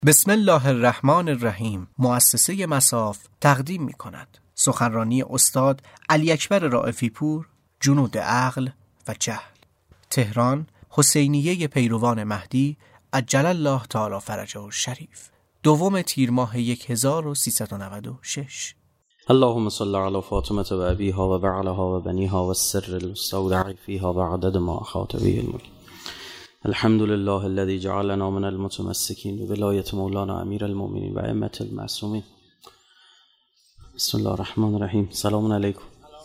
بسم الله الرحمن الرحیم. مؤسسه مصاف تقدیم می کند سخنرانی استاد علی اکبر رائفی پور، جنود عقل و جهل. تهران، حسینیه پیروان مهدی عجل الله تعالی فرجه الشریف، 2 تیر ماه 1396. اللهم صل على فاطمة و ابیها و بعلها و بنیها و السر المستودع فیها و عدد ما احاط به الملک. الحمد لله الذي جعلنا من المتمسكين بولاية مولانا امیر المؤمنین و ائمة المعصومین. بسم الله الرحمن الرحیم. سلام علیکم.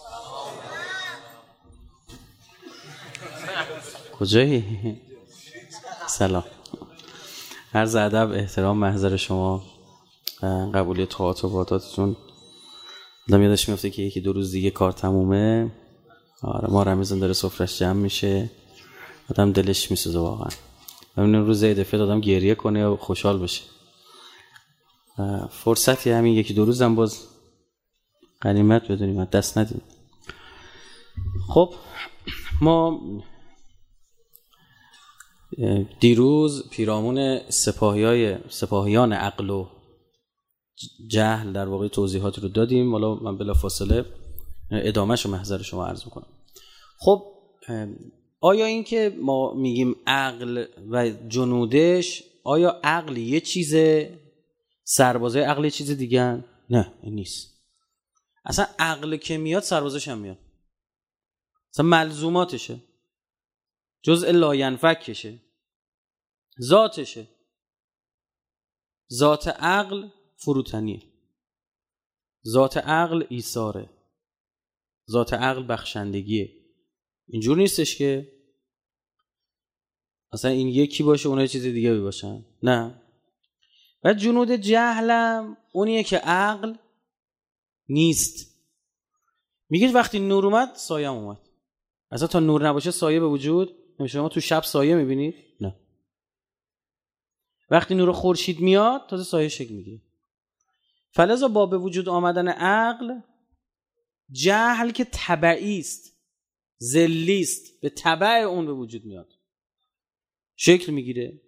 کجایی؟ سلام. عرض ادب، احترام، محضر شما، قبولی طاعات و عباداتتون. آدم یادش میفته که 1-2 روز دیگه کار تمومه. آره، ما رمضان داره سفرش جمع میشه، آدم دلش میسوزه واقعا. همین روز عید فطر آدم گریه کنه و خوشحال بشه. فرصتی همین 1-2 روزم باز غنیمت بدونیم، دست ندیم. خب ما دیروز پیرامون سپاهیان عقل و جهل در واقع توضیحات رو دادیم. حالا من بلافاصله ادامه‌شو محضر شما عرض می‌کنم. خب آیا این که ما میگیم عقل و جنودش، آیا عقل یه چیزه، سربازای عقل یه چیز دیگه؟ نه، این نیست. اصلا عقل که میاد سربازش هم میاد. اصلا ملزوماتشه، جزء لاینفکشه، ذاتشه. ذات عقل فروتنیه، ذات عقل ایثاره، ذات عقل بخشندگیه. اینجور نیستش که اصلا این یکی باشه اونها چیز دیگه باشن. نه. و جنود جهلم اونیه که عقل نیست. میگه وقتی نور اومد سایه اومد. اصلا تا نور نباشه سایه به وجود نمیشه. شما تو شب سایه میبینید؟ نه. وقتی نور خورشید میاد تازه سایه شکل میگیره. فلذا با به وجود آمدن عقل، جهل که تبعی است، ذلی است، به تبع اون به وجود میاد، شکل میگیره.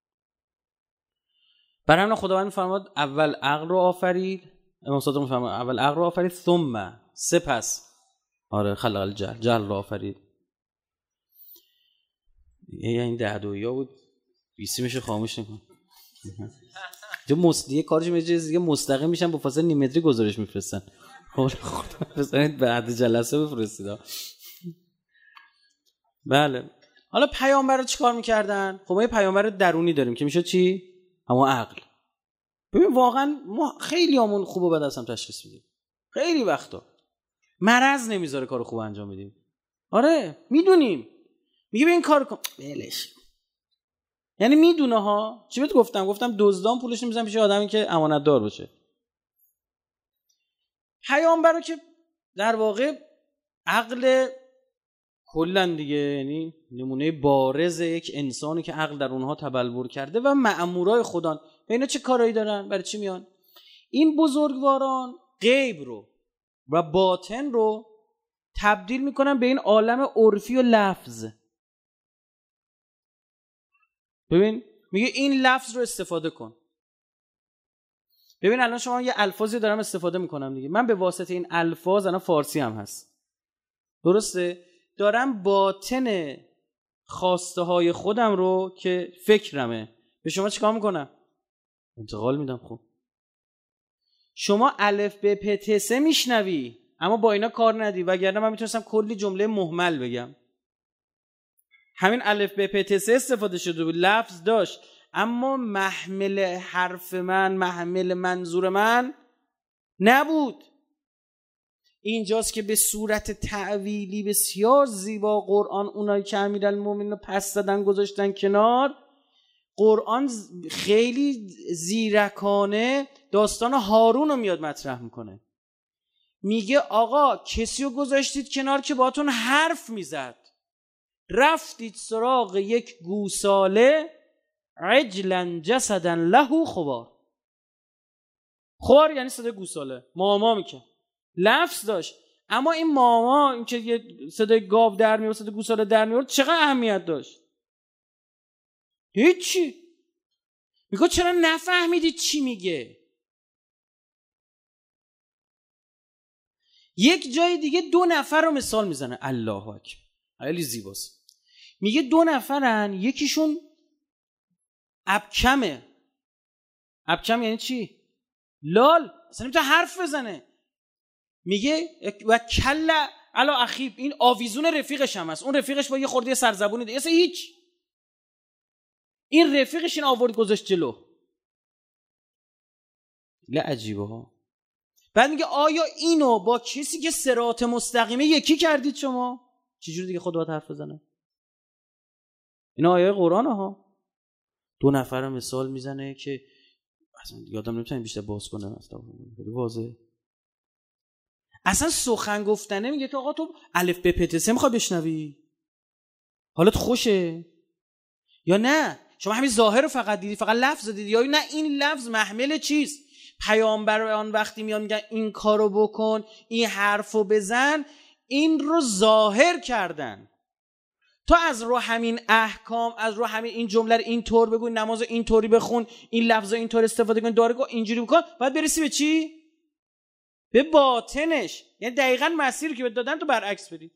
برای همین خداوند میفرماد اول عقل رو آفرید، امام صادق میفرماد اول عقل رو آفرید ثم، سپس خلق الجهل، جهل رو آفرید. این 10 دویا بود، بیسی میشه خاموش نکن. جو مصدیه کارش میشه دیگه، مستقیم میشن با فاصله نیم متری گزارش میفرستن. خدا بزنید بعد جلسه بفرستید. بله. حالا پیامبر رو چیکار میکردن؟ خب ما یه پیامبر درونی داریم که میشه چی؟ اما عقل. ببین واقعا ما خیلی همون خوب و بد هستم تشخیص میدیم. خیلی وقتا مرض نمیذاره کارو خوب انجام بدیم. آره میدونیم، میگه به این کار کن، بلش. یعنی میدونه ها. چی بهت گفتم دزدان پولش نمیذارن پیش آدمی که امانت دار باشه. پیامبر رو که در واقع عقل کلن دیگه، یعنی نمونه بارز یک انسانی که عقل در اونها تبلور کرده و مأمورای خدا. به اینا چه کارایی دارن؟ برای چی میان؟ این بزرگواران غیب رو و باطن رو تبدیل میکنن به این عالم عرفی و لفظ. ببین میگه این لفظ رو استفاده کن. ببین الان شما یه الفاظی دارم استفاده میکنم دیگه، من به واسطه این الفاظ، الان فارسی هم هست، درسته، دارم باطن خواسته های خودم رو که فکرمه به شما چیکار میکنم؟ انتقال میدم. خب شما الف ب پ ت س میشنوی اما با اینا کار ندی، وگرنه من میتونستم کلی جمله مهمل بگم. همین الف ب پ ت س استفاده شده بود، لفظ داشت، اما محمل حرف من، محمل منظور من نبود. اینجاست که به صورت تعویلی بسیار زیبا قرآن اونایی که امیرالمومنین رو پس دادن گذاشتن کنار. قرآن خیلی زیرکانه داستان هارون رو میاد مطرح میکنه. میگه آقا کسی رو گذاشتید کنار که باهاتون حرف میزد، رفتید سراغ یک گوساله، عجلا جسدا له خوار. خوار یعنی صدای گوساله، ماما میکن، لفظ داشت. اما این ماما، این که یه صدای گاو در میاد، صدای گوساله در میاد، چقدر اهمیت داشت؟ هیچی. میگه چرا نفهمیدید چی میگه؟ یک جای دیگه 2 نفر رو مثال میزنه. الله اکبر، خیلی زیباست. میگه 2 نفرن، یکیشون ابکمه. ابکم یعنی چی؟ لال، اصلا نمیتونه حرف بزنه. میگه و کل علی اخیب، این آویزون رفیقش هم هست. اون رفیقش با یه خورده سرزبونی دیگه، اصلا هیچ. این رفیقش این آورد گذاشت جلو. عجیبه ها. بعد میگه آیا اینو با کسی که صراط مستقیمه یکی کردید شما؟ چجوری دیگه خود باید حرف بزنه؟ اینا آیه قرآنه ها. 2 نفر مثال میزنه که اصلا یادم نمیتونم بیشتر باز کنم، اصلا خیلی واضحه. اصلا سخن گفتنه میگه که آقا تو الف ب پ ت س میخوای بشنوی؟ حالت خوشه یا نه؟ شما همین ظاهر رو فقط دیدی، فقط لفظ دیدی، یا نه این لفظ محمل چیست؟ پیامبر آن وقتی میان میگن این کارو بکن، این حرفو بزن، این رو ظاهر کردن. تو از رو همین احکام، از رو همین این جمله رو اینطور بگو، نماز اینطوری بخون، این لفظا اینطور استفاده کن، داره اینجوری بکن، بعد برسی به چی؟ به باطنش. یعنی دقیقاً مسیری که بهت دادن تو برعکس بری.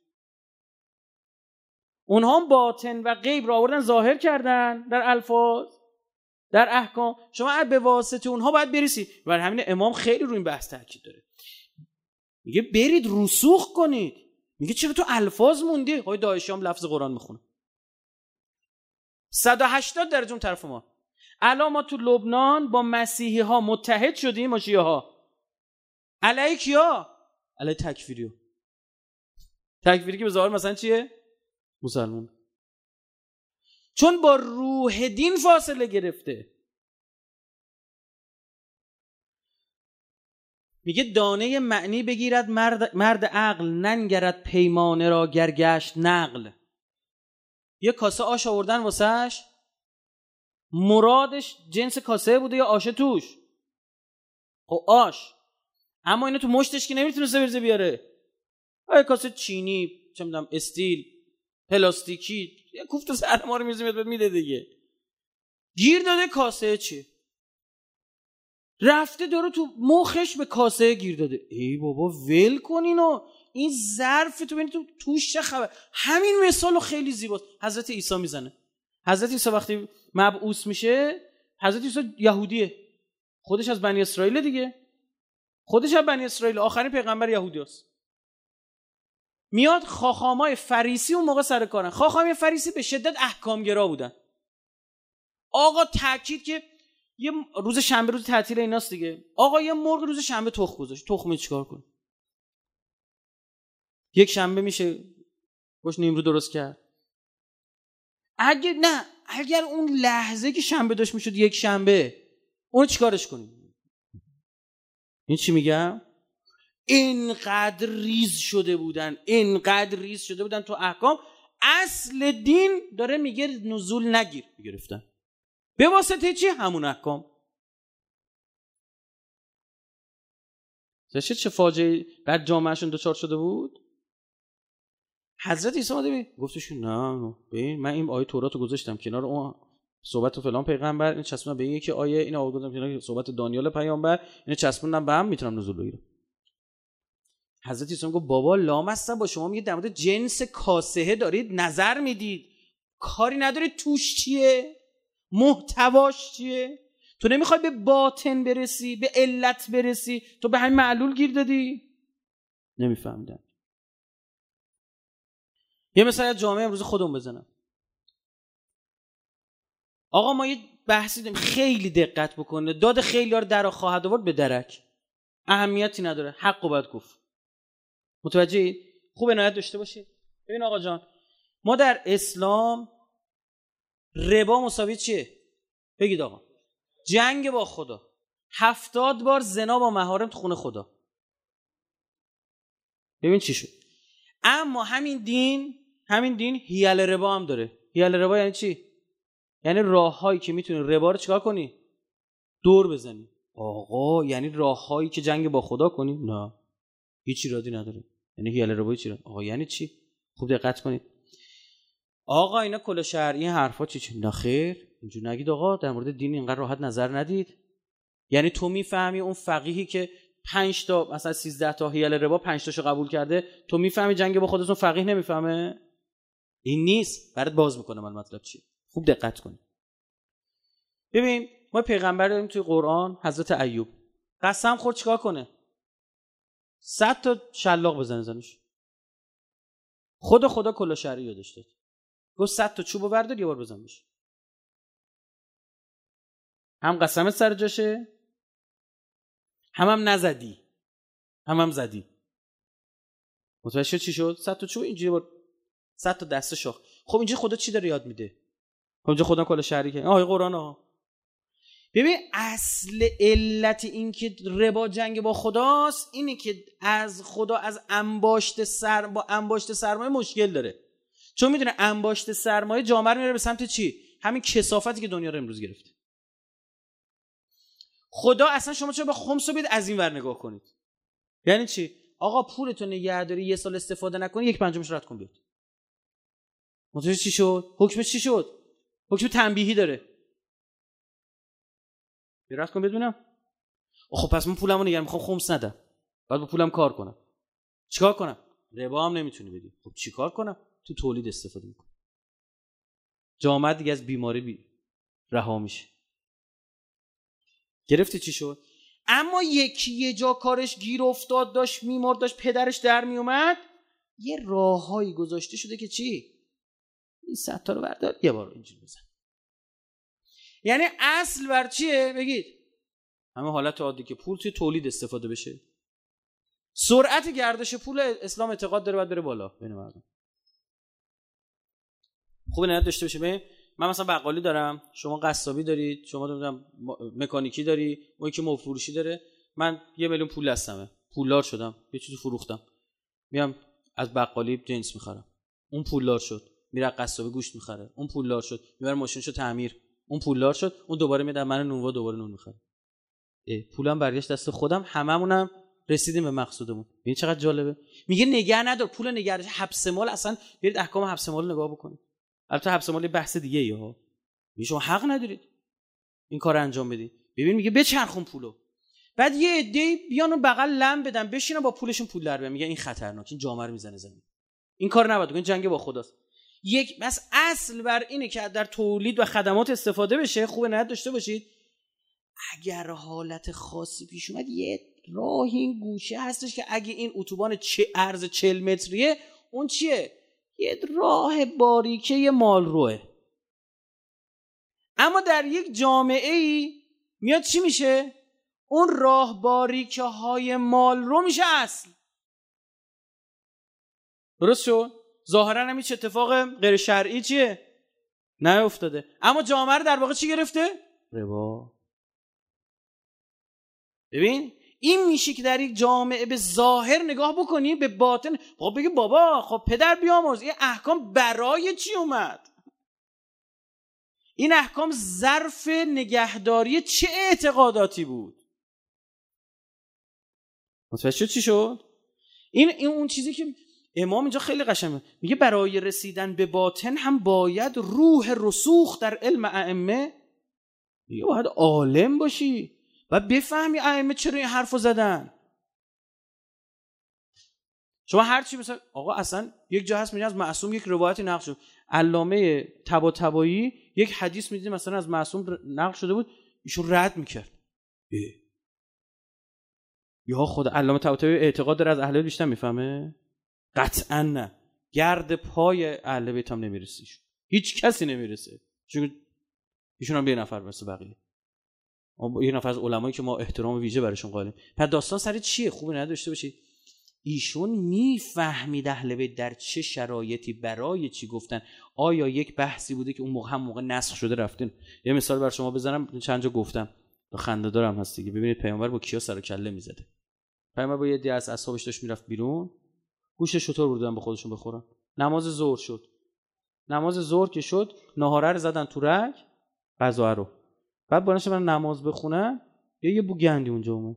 اونها هم باطن و غیب رو آوردن ظاهر کردن در الفاظ، در احکام. شما به واسطه اونها باید برسی. برای همین امام خیلی روی این بحث تاکید داره. میگه برید رسوخ کنید. میگه چرا تو الفاظ موندی؟ های داعشی هم لفظ قرآن میخونه 180 درجه اون طرف ما. الان ما تو لبنان با مسیحی ها متحد شدیم، با شیعه ها. علیه کیا؟ علیه تکفیری ها. تکفیری که به ظاهر مثلا چیه؟ مسلمان. چون با روح دین فاصله گرفته. میگه دانه معنی بگیرد مرد عقل، ننگرد پیمانه را گرگشت نقل. یه کاسه آش آوردن واسهش، مرادش جنس کاسه بوده یا آش توش؟ خب آش، اما اینو تو مشتش که نمیتونسته بریزه بیاره. یه کاسه چینی، چه میدونم استیل، پلاستیکی، یه کوفت سر ما رو میده دیگه. گیر داده کاسه چی؟ رفته داره تو مخش به کاسه گیر داده. ای بابا ول کن اینو، این ظرف تو ببین تو توش چه خبر. همین مثالو خیلی زیباست حضرت عیسی میزنه. حضرت عیسی وقتی مبعوث میشه، حضرت عیسی یهودیه، خودش از بنی اسرائیل دیگه، خودش از بنی اسرائیل، آخرین پیغمبر یهودیاست. میاد خاخامای فریسی اون موقع سر کارن. خاخامای فریسی به شدت احکامگرا بودن. آقا تاکید که یه روز شنبه روز تعطیل ایناست دیگه. آقا یه مرغ روز شنبه تخم گذاشت، تخمه چیکار کن؟ یک شنبه میشه باش نیمرو درست کرد. اگر اون لحظه که شنبه داشت میشد یک شنبه، اون چیکارش کنیم؟ این چی میگم؟ اینقدر ریز شده بودن تو احکام. اصل دین داره میگه نزول نگیر گرفتن. به واسطه چی؟ همون احکام. چه فاجعه بعد جامعهشون دچار شده بود. حضرت عیسی اومد گفتشون نه ببین من این آیه تورات رو گذاشتم کنار اون صحبت فلان پیغمبر، این چسبوندم به این یکی آیه، این آیه گذاشتم کنار صحبت دانیال پیامبر، اینو چسبوندم به هم، میتونم نزول بگیرم. حضرت عیسی گفت بابا لامصب، با شما میگه در مورد جنس کاسه دارید نظر میدید، کاری ندارید توش چیه، محتواش چیه. تو نمیخوای به باطن برسی، به علت برسی، تو به همین معلول گیر دادی. نمیفهمیدن. یه مثال از جامعه امروز خودمون بزنم. آقا ما یه بحثی داریم، خیلی دقت بکنه، داد خیلی‌ها رو در خواهد آورد به درک، اهمیتی نداره، حقو باید گفت. متوجهی؟ خوب عنایت داشته باشید. ببین آقا جان، ما در اسلام ربا مساوی چیه؟ بگید آقا. جنگ با خدا. 70 بار زنا با محارم تو خونه خدا. ببین چی شد. اما همین دین حیل ربا هم داره. حیل ربا یعنی چی؟ یعنی راههایی که میتونی ربا رو چیکار کنی؟ دور بزنی. آقا یعنی راههایی که جنگ با خدا کنی؟ نه. هیچ ایرادی نداره. یعنی حیل ربا چی؟ آقا یعنی چی؟ خوب دقت کنید. آقا اینا کل شرعی حرفا چی نخیر اینجوری نگید آقا، در مورد دین اینقدر راحت نظر ندید. یعنی تو میفهمی اون فقیهی که 5 تا مثلا 13 تا حیل ربا 5 تاشو قبول کرده، تو میفهمی جنگ با خودتون فقیه نمیفهمه؟ این نیست. برات باز میکنه من مطلب چیه. خوب دقت کنید. ببین ما پیغمبر داریم توی قرآن، حضرت ایوب قسم خورد چیکار کنه؟ 100 تا شلاق بزنه زنش. خدا کلا شرعی یادش داد. گفت 100 تا چوبو بردار یه بار بزن بهش. هم قسمت سر جاشه، هم نزدی، هم زدی. متوجه شد چی شد؟ 100 تا چوب اینجوری بار 100 تا دسته شاخ. خب اینجا خدا چی داره یاد میده؟ خب اینجا خدا کلا شرعی که آهای قرآن ها. ببین اصل علت این که ربا جنگ با خداست اینه که از خدا از با انباشت سرمایه مشکل داره. چون میدونه انباشت سرمایه جامعه رو میره به سمت چی؟ همین کثافتی که دنیا رو امروز گرفته. خدا اصلا شما چرا به خمس رو بید از این ور نگاه کنید. یعنی چی؟ آقا پولتو نگهداری 1 سال استفاده نکنی 1/5 رد کن بیاد. متوجه چی شد؟ حکمش چی شد؟ حکم تنبیهی داره. رد کن بدونم. خب پس من پولمو نگه میخوام خمس ندم. بعد با پولم کار کنم. چیکار کنم؟ ربا هم نمیتونی بدی. خب چیکار کنم؟ تو تولید استفاده میکنم. جامعه دیگه از بیماری رها میشه. گرفتی چی شد؟ اما یکی یه جا کارش گیر افتاد، داشت میمرد، داشت پدرش در میومد، یه راههایی گذاشته شده که چی؟ این 100 تا رو بردار یه بار اینجوری بزن. یعنی اصل بر چیه؟ بگید همه حالت عادی که پول توی تولید استفاده بشه. سرعت گردش پول اسلام اعتقاد داره باید بره بالا بین مردم. خوب نیت داشته باشه. ببین من مثلا بقالی دارم، شما قصابی دارید، شما نمیدونم مکانیکی داری، اون یکی مواد فروشی داره. من 1 میلیون پول دستمه، پولدار شدم، یه چیزی فروختم، میام از بقالی جنس میخرم، اون پولدار شد، میره قصابی گوشت میخره، اون پولدار شد، میبره ماشینشو تعمیر، اون پولدار شد، اون دوباره میاد من نونوا دوباره نون میخره. پولم برگشت دست خودم، هممونم رسیدیم به مقصودمون. ببین چقدر جالبه. میگه نگه ندار، پول نگهداری، حبس مال. اصلا برید احکام حبس مال نگاه بکنید. البته حبس مال بحث دیگه ایه ها. شما حق ندارید این کار انجام بدید. ببین میگه بچرخون پولو. بعد یه عده بیان اون بغل لم بدن، بشینن با پولشون پول در بیارن. میگه این خطرناک، این جامعه رو میزنه زمین. این کار نباید بکنید، جنگ با خداست. یک بس اصل بر اینه که در تولید و خدمات استفاده بشه. خوبه نیت داشته باشید. اگر حالت خاصی پیش اومد یه راه این گوشه هستش که اگه این اتوبان عرض 40 متریه، اون چیه؟ یه راه باریکه مالروه. اما در یک جامعه ای میاد چی میشه؟ اون راه باریکه های مالرو میشه اصل. درست شد؟ ظاهرا هم هیچ اتفاق غیر شرعی چیه؟ نیفتاده. اما جامعه رو در واقع چی گرفته؟ ربا. ببین این میشه که در یک جامعه به ظاهر نگاه بکنی، به باطن خب بگی بابا خب پدر بیامرز، این احکام برای چی اومد؟ این احکام ظرف نگهداری چه اعتقاداتی بود؟ متوجه شد چی شد؟ این اون چیزی که امام اینجا خیلی قشنگه میگه، برای رسیدن به باطن هم باید روح رسوخ در علم ائمه. میگه باید عالم باشی و بفهمی ائمه چرا این حرفو زدن. شما هر چی مثلا آقا اصلا یک جا هست میگه از معصوم یک روایتی نقل شد، علامه طباطبایی یک حدیث میدید مثلا از معصوم نقل شده بود، ایشون رد میکرد. یا خدا علامه طباطبایی اعتقاد داره از اهل بیت بیشتر میفهمه؟ قطعا نه. گرد پای اهل بیت هم نمیرسه، هیچ کسی نمیرسه، چون ایشون هم یه نفر واسه بقیه، یه نفر از علمایی که ما احترام ویژه براشون قائلیم. پس داستان سر چیه؟ خوبه نداشته باشید. ایشون میفهمید اهل بیت در چه شرایطی برای چی گفتن. آیا یک بحثی بوده که اون موقع نسخ شده رفتین؟ یه مثال بر شما بزنم، چند جا گفتم خنده دارم هست دیگه. ببینید پیامبر با کیا سر و کله میزده. پیامبر با یه عده از اصحابش داشت میرفت بیرون، گوشت شتر بردن به خودشون بخورن. نماز ظهر شد. نماز ظهر که شد، ناهاره رو زدن تو رگ، غذا رو. بعد بانش برن نماز بخونن، یه بو گندی اونجا اومد.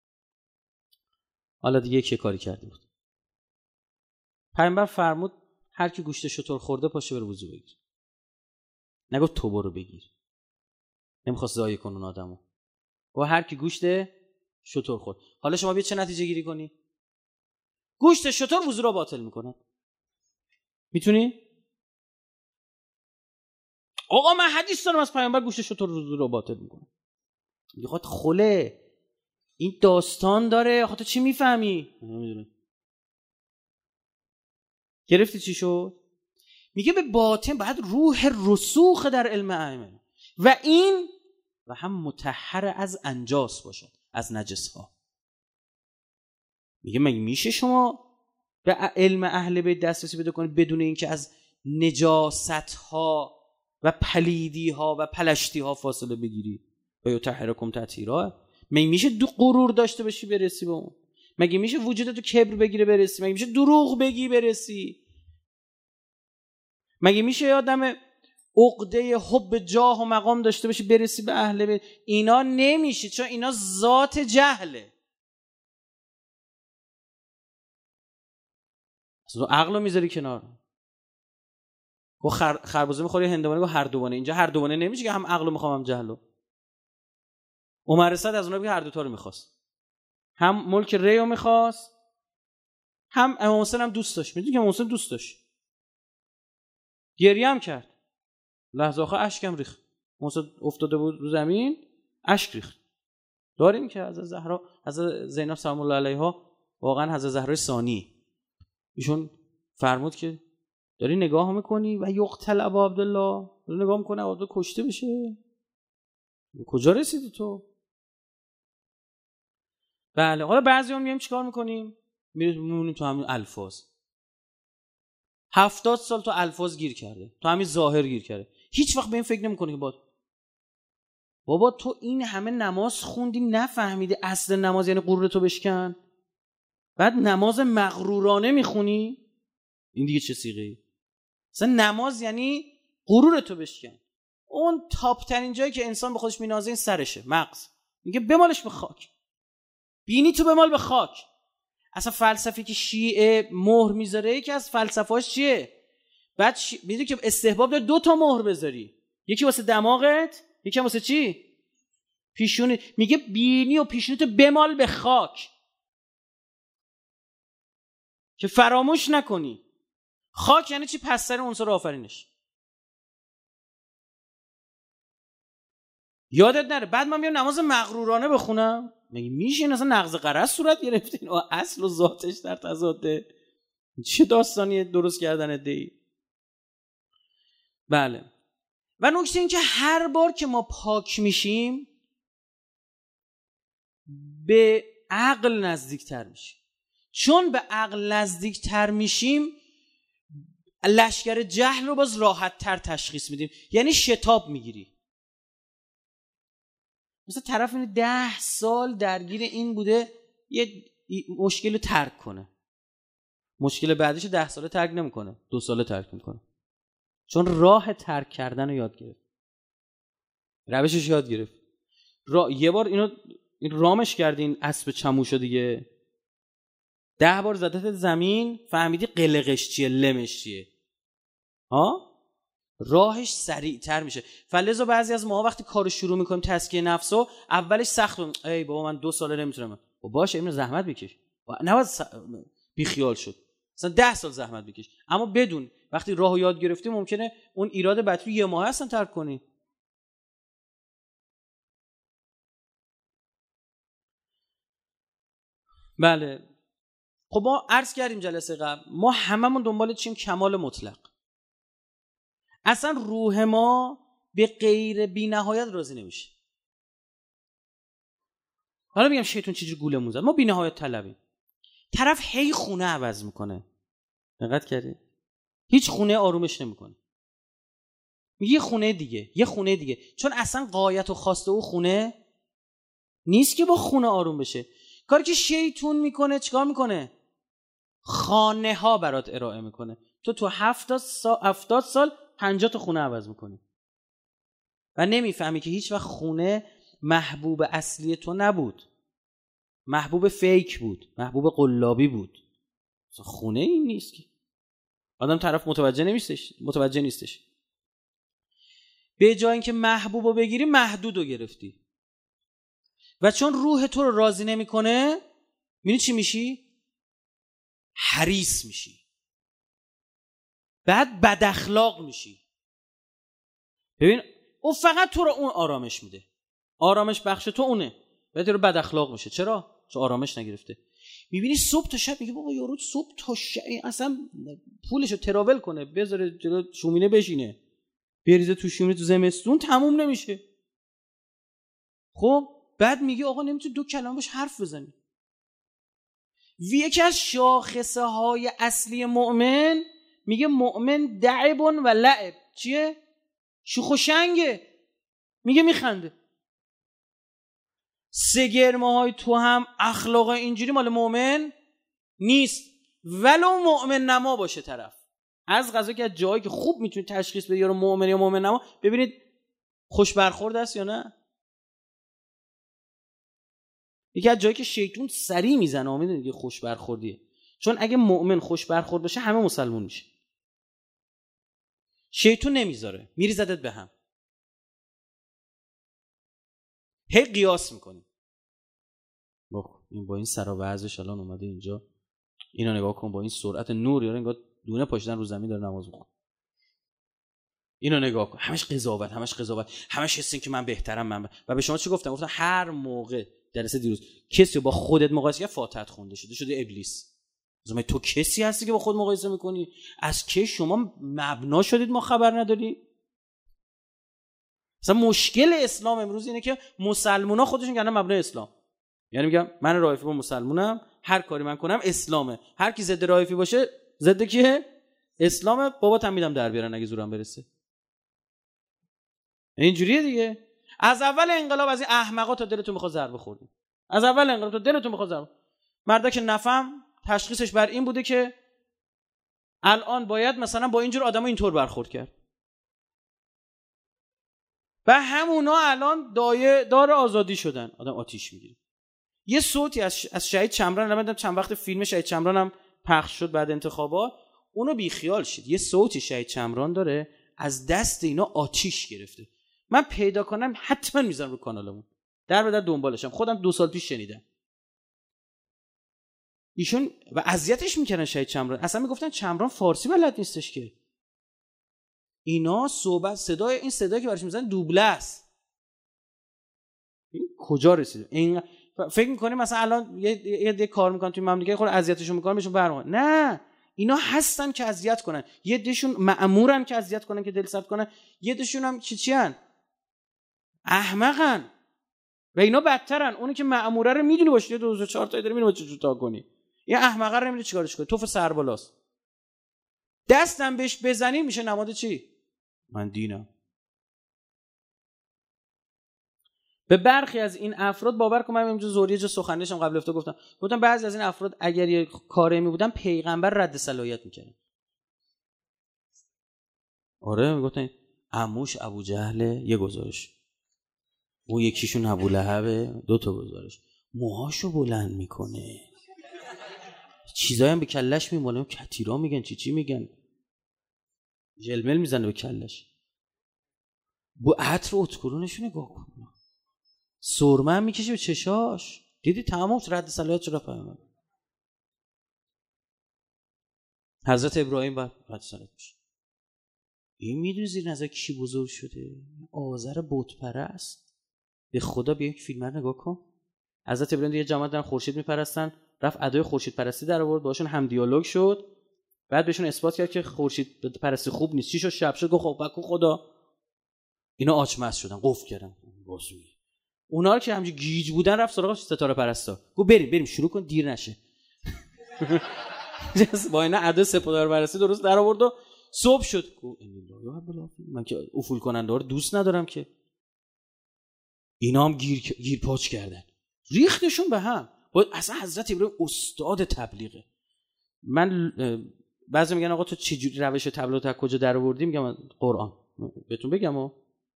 حالا دیگه یکی کاری کرده بود. پیامبر فرمود هر کی گوشت شتر خورده پاشه بره وضو بگیر. نگفت تو برو بگیر. نمیخواست ضایع کنه اون آدمو. و هر کی گوشت شتر خورد. حالا شما بیا چه نتیجه گیری کنی؟ گوشت شتر وضو رو باطل میکنه. میتونی؟ آقا من حدیث دارم از پیامبر گوشت شتر وضو رو باطل میکنه. میگه خله این داستان داره، آخه تو چی میفهمی؟ نمیدونم. گرفتی چی شد؟ میگه به باطن باید روح رسوخ در علم ائمه و هم مطهر از انجاس باشد، از نجس ها. میگه مگه میشه شما به علم اهل بیت دسترسی پیدا کنید بدون اینکه از نجاست ها و پلیدی ها و پلشتی ها فاصله بگیری؟ و یطهرکم تطهیرا. مگه میشه دو غرور داشته باشی برسی به اون؟ مگه میشه وجودتو کبر بگیره برسی؟ مگه میشه دروغ بگی برسی؟ مگه میشه آدم عقده حب جاه و مقام داشته باشی برسی به اهل بیت؟ اینا نمیشه، چون اینا ذات جهله. اصلا عقلو میذاری کنار. گو خربزه میخوری هندوانه، گو هر دوانه. اینجا هر دوانه نمیشه که هم عقلو میخوام هم جهلو. عمر صد از اونها بگه هر دوتا رو میخواست، هم ملک ریو میخواست، هم امام حسین هم دوست داشت. میدونی که امام حسین دوست داشت، گریه هم کرد، لحظه آخر اشکم ریخت. امام حسین افتاده بود رو زمین، اشک ریخت. داریم که حضرت زهرا، حضرت زینب سلام الله علیها، واقعا حضرت زهرا ثانی، ایشون فرمود که داری نگاه میکنی و یقتل ابا عبدالله، داری نگاه میکنه ابا عبدالله کشته بشه. کجا رسیدی تو؟ بله. حالا بعضی‌ها میایم چیکار میکنیم؟ میمونیم تو همین الفاظ. 70 سال تو الفاظ گیر کرده، تو همین ظاهر گیر کرده، هیچ وقت به این فکر نمیکنه که بابا تو این همه نماز خوندی نفهمیدی اصل نماز یعنی غرورتو بشکن؟ بعد نماز مغرورانه میخونی؟ این دیگه چه صیغه‌ای؟ اصلا نماز یعنی غرورتو بشکن. اون تاپ ترین جایی که انسان به خودش مینازه این سرشه، مغز. میگه بمالش به خاک، بینی تو بمال به خاک. اصلا فلسفی که شیعه مهر میذاره یکی از فلسفه‌اش چیه؟ بعد میدونی که استحباب داره 2 تا مهر بذاری، یکی واسه دماغت، یکی واسه چی؟ پیشونی. میگه بینی و پیشونیتو بمال به خاک که فراموش نکنی. خاک یعنی چی؟ پستر عنصر آفرینش. یادت نره. بعد من میام نماز مغرورانه بخونم، مگه میشه این اصلا نقض قرض صورت گرفتین و اصل و ذاتش در تضاده؟ چه داستانی درست کردن ادعی؟ بله. و نکته این که هر بار که ما پاک میشیم به عقل نزدیکتر میشیم. چون به عقل نزدیکتر میشیم لشکر جهل رو باز راحت تر تشخیص میدیم، یعنی شتاب میگیری. مثلا طرف 10 سال درگیر این بوده یه مشکل رو ترک کنه، مشکل بعدیش 10 ساله ترک نمیکنه، 2 ساله ترک میکنه، چون راه ترک کردن رو یاد گرفت، روشش یاد گرفت. یه بار این رامش کردین اسب چموشو دیگه، 10 بار زدت زمین، فهمیدی قلقش چیه، لمش چیه، ها؟ راهش سریعتر میشه. فلذا بعضی از ما وقتی کارو شروع میکنیم تزکیه نفسو، اولش سخت، ای بابا من 2 ساله نمیتونم. باشه اینو زحمت بکش، نباید بی خیال شد، مثلا 10 سال زحمت بکش، اما بدون وقتی راهو یاد گرفتی ممکنه اون ایراد بعدی 1 ماه اصلا ترک کنی. بله. خب ما عرض کردیم جلسه قبل، ما هممون دنبال چیم؟ کمال مطلق. اصلا روح ما به غیر بی نهایت راضی نمیشه. حالا میگم شیطان چجوری گولمون زد. ما بی نهایت طلبیم. طرف هی خونه عوض میکنه، دقت کردی؟ هیچ خونه آرومش نمیکنه، میگه یه خونه دیگه، چون اصلا غایت و خواسته او خونه نیست که با خونه آروم بشه. کاری که شیطان میکنه چیکار میکنه؟ خانه ها برات ارائه میکنه. تو 70 سال 50 تا خونه عوض میکنی و نمیفهمی که هیچ وقت خونه محبوب اصلی تو نبود، محبوب فیک بود، محبوب قلابی بود. خونه این نیست که. آدم طرف متوجه نیستش. به جای اینکه محبوبو بگیری محدودو گرفتی و چون روح تو رو راضی نمیکنه می‌بینی چی میشی؟ حریص میشی، بعد بد اخلاق میشی. ببین اون فقط تو رو اون آرامش میده، آرامش بخش تو اونه، بعد تو رو بد اخلاق میشه. چرا؟ چون آرامش نگرفته. میبینی صبح تا شب میگه بابا یارو صبح تا شب اصلا پولشو تراول کنه بذاره جلو شومینه بشینه بریزه تو شومینه تو زمستون تموم نمیشه. خب بعد میگه آقا نمیتونی دو کلمه باش حرف بزنی. یکی از شاخصه های اصلی مؤمن میگه مؤمن دعب و لعب. چیه؟ شوخ و شنگه. میگه میخنده. سگرمه های تو هم اخلاق اینجوری مال مؤمن نیست، ولو مؤمن نما باشه طرف. از قضا که از جایی که خوب میتونید تشخیص بدید یارو مؤمن یا مؤمن نما، ببینید خوش برخورد است یا نه. یکی از جایی که شیطون سری میزنه میدونید که خوش برخوردیه، چون اگه مؤمن خوش برخورد باشه همه مسلمون میشه. شیطون نمیذاره، میریزدت به هم. هی قیاس میکنی. این با این سر و وضعش الان اومده اینجا، اینو نگاه کن با این سرعت نور یاره انگار دونه پاشیدن رو زمین داره نماز میخونه. اینو نگاه کن، همش قضاوت، همش حس این که من بهترم. و به شما چی گفتم هر موقع جلسه دیروز کسی با خودت مقایسه کرد فاتحت خونده شده ابلیس. زمان تو کسی هستی که با خود مقایسه میکنی؟ از کی شما مبنا شدید ما خبر نداری؟ مثلا مشکل اسلام امروز اینه که مسلمونا خودشون کردن مبنای اسلام. یعنی میگم من رائفی با مسلمونم، هر کاری من کنم اسلامه، هر کی ضد رائفی باشه ضد کیه؟ اسلامه. باباتم میدم در بیارن اگه زورم برسه. اینجوریه دیگه. از اول انقلاب از این احمقا تا دلتون میخواد ضربه خوردیم. از اول انقلاب تا دلتون میخواد ضربه. مردا که نفهم تشخیصش بر این بوده که الان باید مثلا با اینجور آدما اینطور برخورد کرد. و همونا الان دار آزادی شدن. آدم آتیش میگیره. یه صوتی از شهید چمران، الان چند وقت فیلم شهید چمران هم پخش شد بعد انتخابات، اونو بیخیال شید. یه صوتی شهید چمران داره از دست اینا آتیش گرفته. من پیدا کنم حتما میذارم رو کانالمون، در به در دنبالشم. خودم 2 سال پیش شنیدم ایشون و اذیتش میکردن شهید چمران. اصلا میگفتن چمران فارسی بلد نیستش که. اینا صحبت صدای این صدایی که برش میزنن دوبله است. این کجا رسیده؟ این فکر میکنی مثلا الان یه کار میکنن توی مملکت خود اذیتشون میکنن بهشون برنامه. نه، اینا هستن که اذیت کنن. یه دشون مأمورن که اذیت کنن که دل سرد کنن، یه دشون هم چیان احمقن و اینا بدترن. اونی که مأموره رو میدونی باشه 2004 تا داره میدونی چه تا کنی، یه احمقه رو نمیدونی چیکارش کنی، توف سربالاست. دستم بهش بزنی میشه نماد چی؟ من دینم. به برخی از این افراد باور کن، من اینجا زوریه جا سخنرانیشم قبل افتا گفتم بعضی از این افراد اگر یه کاری میبودن پیغمبر رد صلاحیت میکردن. آره میگفتن عموش ابو جهل یه گزارش، اون یکیشون ابو لهب 2 تا گزارش، موهاشو بلند میکنه، چیزایی هم به کلش میمونه، کتیرا میگن چی میگن، جلمل میزنه به کلش. با عطر اتکرونشو نگاه کن، سرمه هم میکشه به چشاش. دیدی تمام رد صلاحیت شده پیامبر. حضرت ابراهیم بعد رد صلاحیت میشه. این میدونی زیر نظر کی بزرگ شده؟ آذر بت پرست. به خدا بیا یک فیلم نگاه کن. حضرت ابراهیم یه جماعت دارن خورشید میپرستن، رفت ادای خورشید پرستی در آورد، باهاشون هم دیالوگ شد، بعد بهشون اثبات کرد که خورشید پرستی خوب نیست. چی شد؟ شب شد گفت خب بکو خدا. اینا آچمز شدن، قفل کردن بازوی. اونا رو که همینجوری گیج بودن رفت سراغ ستاره پرستا، گفت بریم شروع کن دیر نشه. با اینا ادای ستاره پرستی درست در آورد و صبح شد. گفت من که افول کننده رو دوست ندارم که. اینا هم گیر پاچ کردن، ریختشون به هم. اصلا حضرت ابراهیم استاد تبلیغه. من بعضی میگن آقا تو چه روش تبلیغ تا کجا در آوردی؟ میگم قرآن. بهتون بگم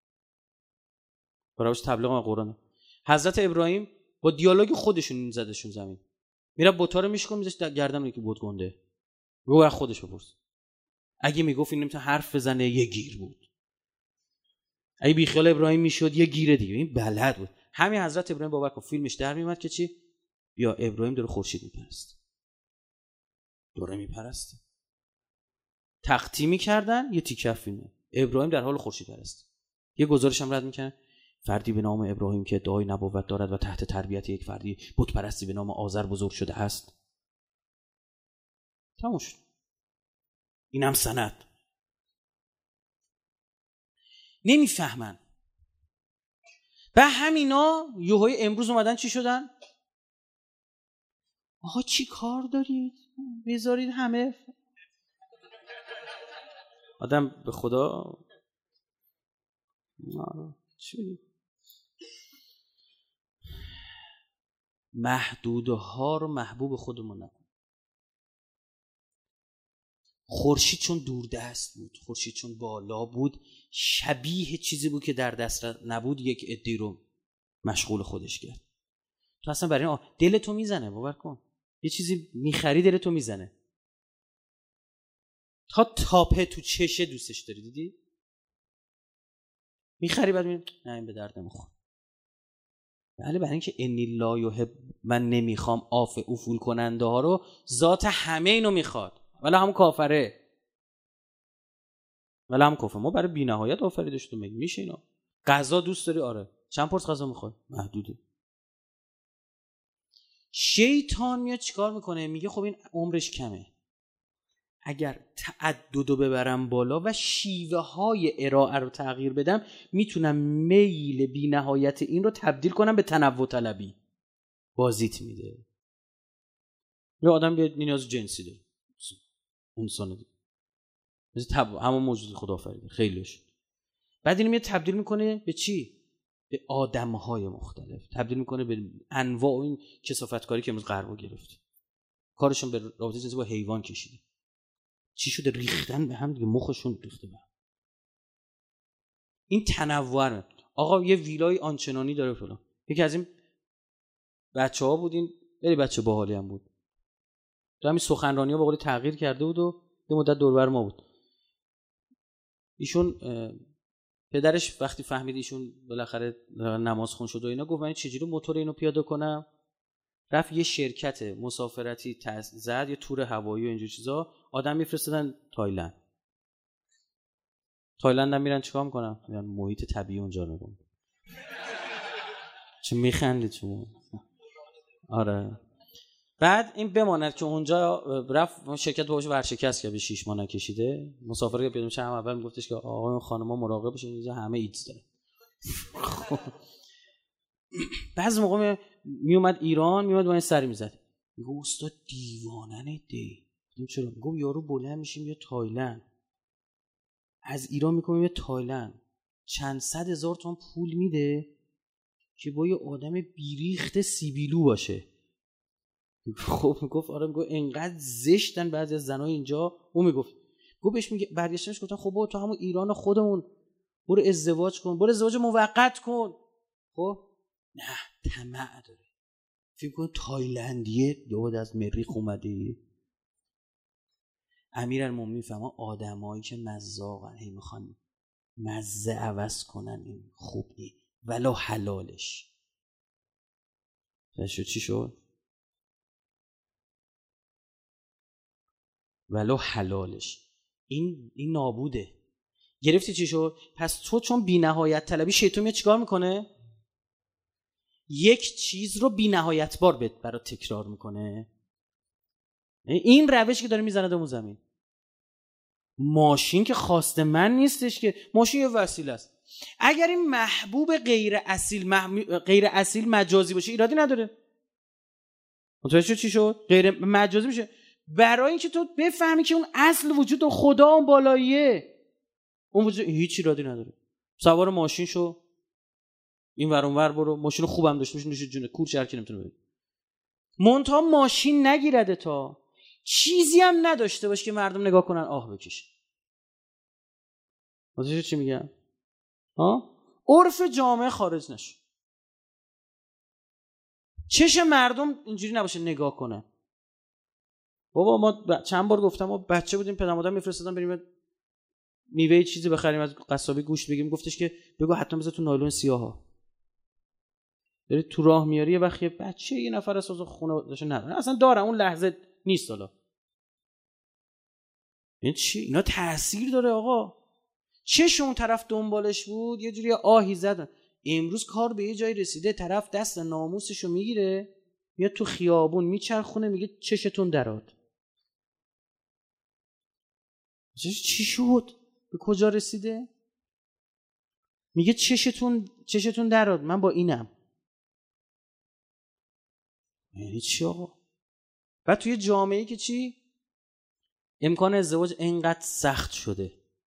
روش تبلیغ من قرآنه. حضرت ابراهیم با دیالوگ خودشون زدشون زمین. میره بوتا رو میشکن میذاش گردن اون که بت گنده. رو از خودش بپرس. اگه میگفت این نمیتونه حرف بزنه یه گیر بود. اگه بیخیال ابراهیم میشد یه گیر دیگه. این بلد بود. همین حضرت ابراهیم باور کن فیلمش در میومد که چی؟ یا ابراهیم داره خورشید میپرسته. داره میپرسته. تقطیع میکردن یه تیکه فیلمه. ابراهیم در حال خورشید پرستی. یه گزارش هم رد میکنن فردی به نام ابراهیم که ادعای نبوت دارد و تحت تربیت یک فردی بت پرستی به نام آذر بزرگ شده است. تموم شد. اینم سند. نمیفهمن. و همینا یوهای امروز اومدن چی شدن؟ آقا چی کار دارید؟ بذارید همه آدم به خدا چی؟ محدودها رو محبوب خودمون نکن. خورشید چون دوردست بود، خورشید چون بالا بود، شبیه چیزی بود که در دست نبود، یک عده‌ای رو مشغول خودش کرد. تو اصلا برای این دلتو میزنه، باور کن. یه چیزی میخری دلتو میزنه. تا تاپه تو چشه دوستش داری، دیدی؟ میخری بعد میگی نه این به درد نمیخوره. بله، برای اینکه انی لا یحب، من نمیخوام آف افول کننده ها رو، ذات همه اینو میخواد. ولی هم کافره. ولی هم کافر. ما برای بی‌نهایت آفریده شدیم. میشه اینا. غذا دوست داری؟ آره. چند پرس غذا میخوای؟ محدوده. شیطان میاد چیکار میکنه؟ میگه خب این عمرش کمه. اگر تعددو ببرم بالا و شیوه های ارائه رو تغییر بدم، میتونم میل بی نهایت این رو تبدیل کنم به تنوع طلبی. بازیت میده. یه آدم یه نیاز جنسی داره، انسان دیگه، مثل همون موجود خدا آفریده خیلیش. بعد اینو میاد تبدیل میکنه به چی؟ به آدمهای مختلف. تبدیل میکنه به انواع این کثافتکاری که امروز غربو گرفت. کارشون به رابطه جنسی با حیوان کشیده. چی شده؟ ریختن به هم دیگه، مخشون ریخته به هم. این تنوع. آقا یه ویلای آنچنانی داره فلان. یکی از این بچه‌ها بود، این خیلی بچه باحالی هم بود. تو همین سخنرانی‌ها به قولی تغییر کرده بود و یه مدت دور بر ما بود. ایشون پدرش وقتی فهمید ایشون بالاخره نماز خون شد و اینا، گفت من چجوری موتور اینو پیاده کنم. رفت یه شرکت مسافرتی زد، یه تور هوایی و اینجور چیزا، آدم میفرستادن تایلند. تایلند هم میرن چیکار میکنن؟ میرن محیط طبیعی اونجا رو نگاه. چه میخندید شما؟ آره. بعد این بماند که اونجا رفت شرکت باهاش ورشکست کرد، به 6 ماه نکشیده. مسافر که پیدا میشه هم اول میگفتش که آقا خانم‌ها مراقب باشین، اینجا همه ایدز داره. بعضی موقع میومد ایران، میومد با این سری میزد، میگه استاد دیوانه دی. چرا؟ میگم یارو بلند میشیم یا تایلند، از ایران میکنیم یا تایلند، چند صد هزار تومان پول میده که با یه آدم بیریخت سیبیلو باشه. خب میگفت آره، میگفت انقدر زشتن بعضی از زنای اینجا. اون میگفت بهش میگه، برگشتنش گفتن خب با تو همون ایران خودمون برو ازدواج کن، برو ازدواج موقت کن. خب نه، طمع داره. فکر کن تایلندیه یاد از مریخ اومده. امیرالمومنین فهمه آدمایی که مزاقن، هی میخوان مزه عوض کنن، این خوب نیست ولو حلالش. چی شد؟ ولو حلالش. این نابوده. گرفتی چی شد؟ پس تو چون بی نهایت طلبی، شیطان میاد چیکار میکنه؟ یک چیز رو بی نهایت بار برای تکرار میکنه. این روشی که داره میزنه دمون زمین. ماشین که خواست من نیستش که، ماشین یه وسیله است. اگر این محبوب غیر اصیل مجازی باشه ایرادی نداره. متوجه چی شد؟ غیر مجازی میشه برای اینکه تو بفهمی که اون اصل وجود خدا اون بالاییه. اون وجود هیچ ایرادی نداره. سوار ماشین شو، این ور اون ور برو، ماشین خوبم داشته باشی، نوش جونه، کور شرکی نمیتونه بری. مونتا ماشین نگیرده، تا چیزی هم نداشته باش که مردم نگاه کنن آه بکشن. متوجه چی میگم؟ عرف جامعه خارج نشه. چشم مردم اینجوری نباشه نگاه کنه. بابا ما چند بار گفتم، ما بچه بودیم پدر مادر میفرستادن بریم میوه چیزی بخریم از قصابی گوشت بگیم، گفتش که بگو حتما بذار تو نایلون سیاها. داری تو راه میاری یه وقت یه بچه یه نفر از خونه داشه نداره اصلا دارم اون لحظه نیست. حالا این چی؟ اینا تأثیر داره آقا. چش اون طرف دنبالش بود یه جوری آهی زدن. امروز کار به یه جایی رسیده طرف دست ناموسشو میگیره میاد تو خیابون میچرخونه میگه چشتون دراد. چی شد؟ به کجا رسیده؟ میگه چشتون دراد، من با اینم. یعنی چی آقا؟ بعد توی جامعه‌ای که چی؟ امکان ازدواج اینقدر سخت شده.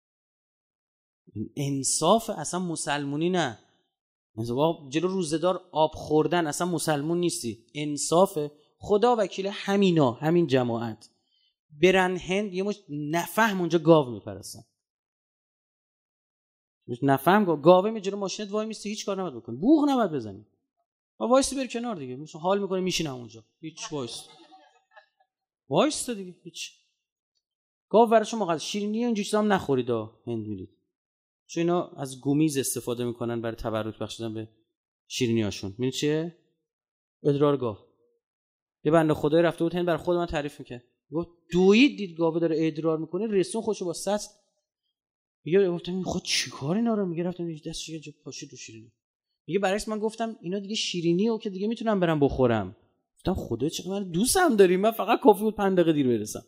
انصاف اصلا مسلمونی نه. جلو روزدار آب خوردن اصلا مسلمون نیستی. انصاف. خدا وکیل همین جماعت برن هند یه مش نفهم اونجا گاو میپرستن. نفهم گاوه می جلو ماشینت وای میستی هیچ کار نباید بکنی، بوق نباید بزنی، وایس بر کنار دیگه. مثلا حال میکنه میشینم اونجا هیچ وایس دیگه هیچ. گاو براشون مقدس. شیرینی اینجوری چیزا هم نخورید هند میرید، چون اینا از گومیز استفاده میکنن برای تبرک بخشیدن به شیرینیاشون. میدونی چیه؟ ادرار گاو. یه بنده خدای رفته بود هند برای خود من تعریف میکنه، گفت دوید دید گاو داره ادرار میکنه رسون خودشو با سطل. میگه گفتم خود چیکار اینا رو؟ میگه رفتم دستش یه پاشید رو شیرینی. میگه برعکس من گفتم اینا دیگه شیرینیه که دیگه میتونم برم بخورم. گفتم خدا چقدر من دوستم داری، من فقط کافی بود 5 دقیقه دیر برسم.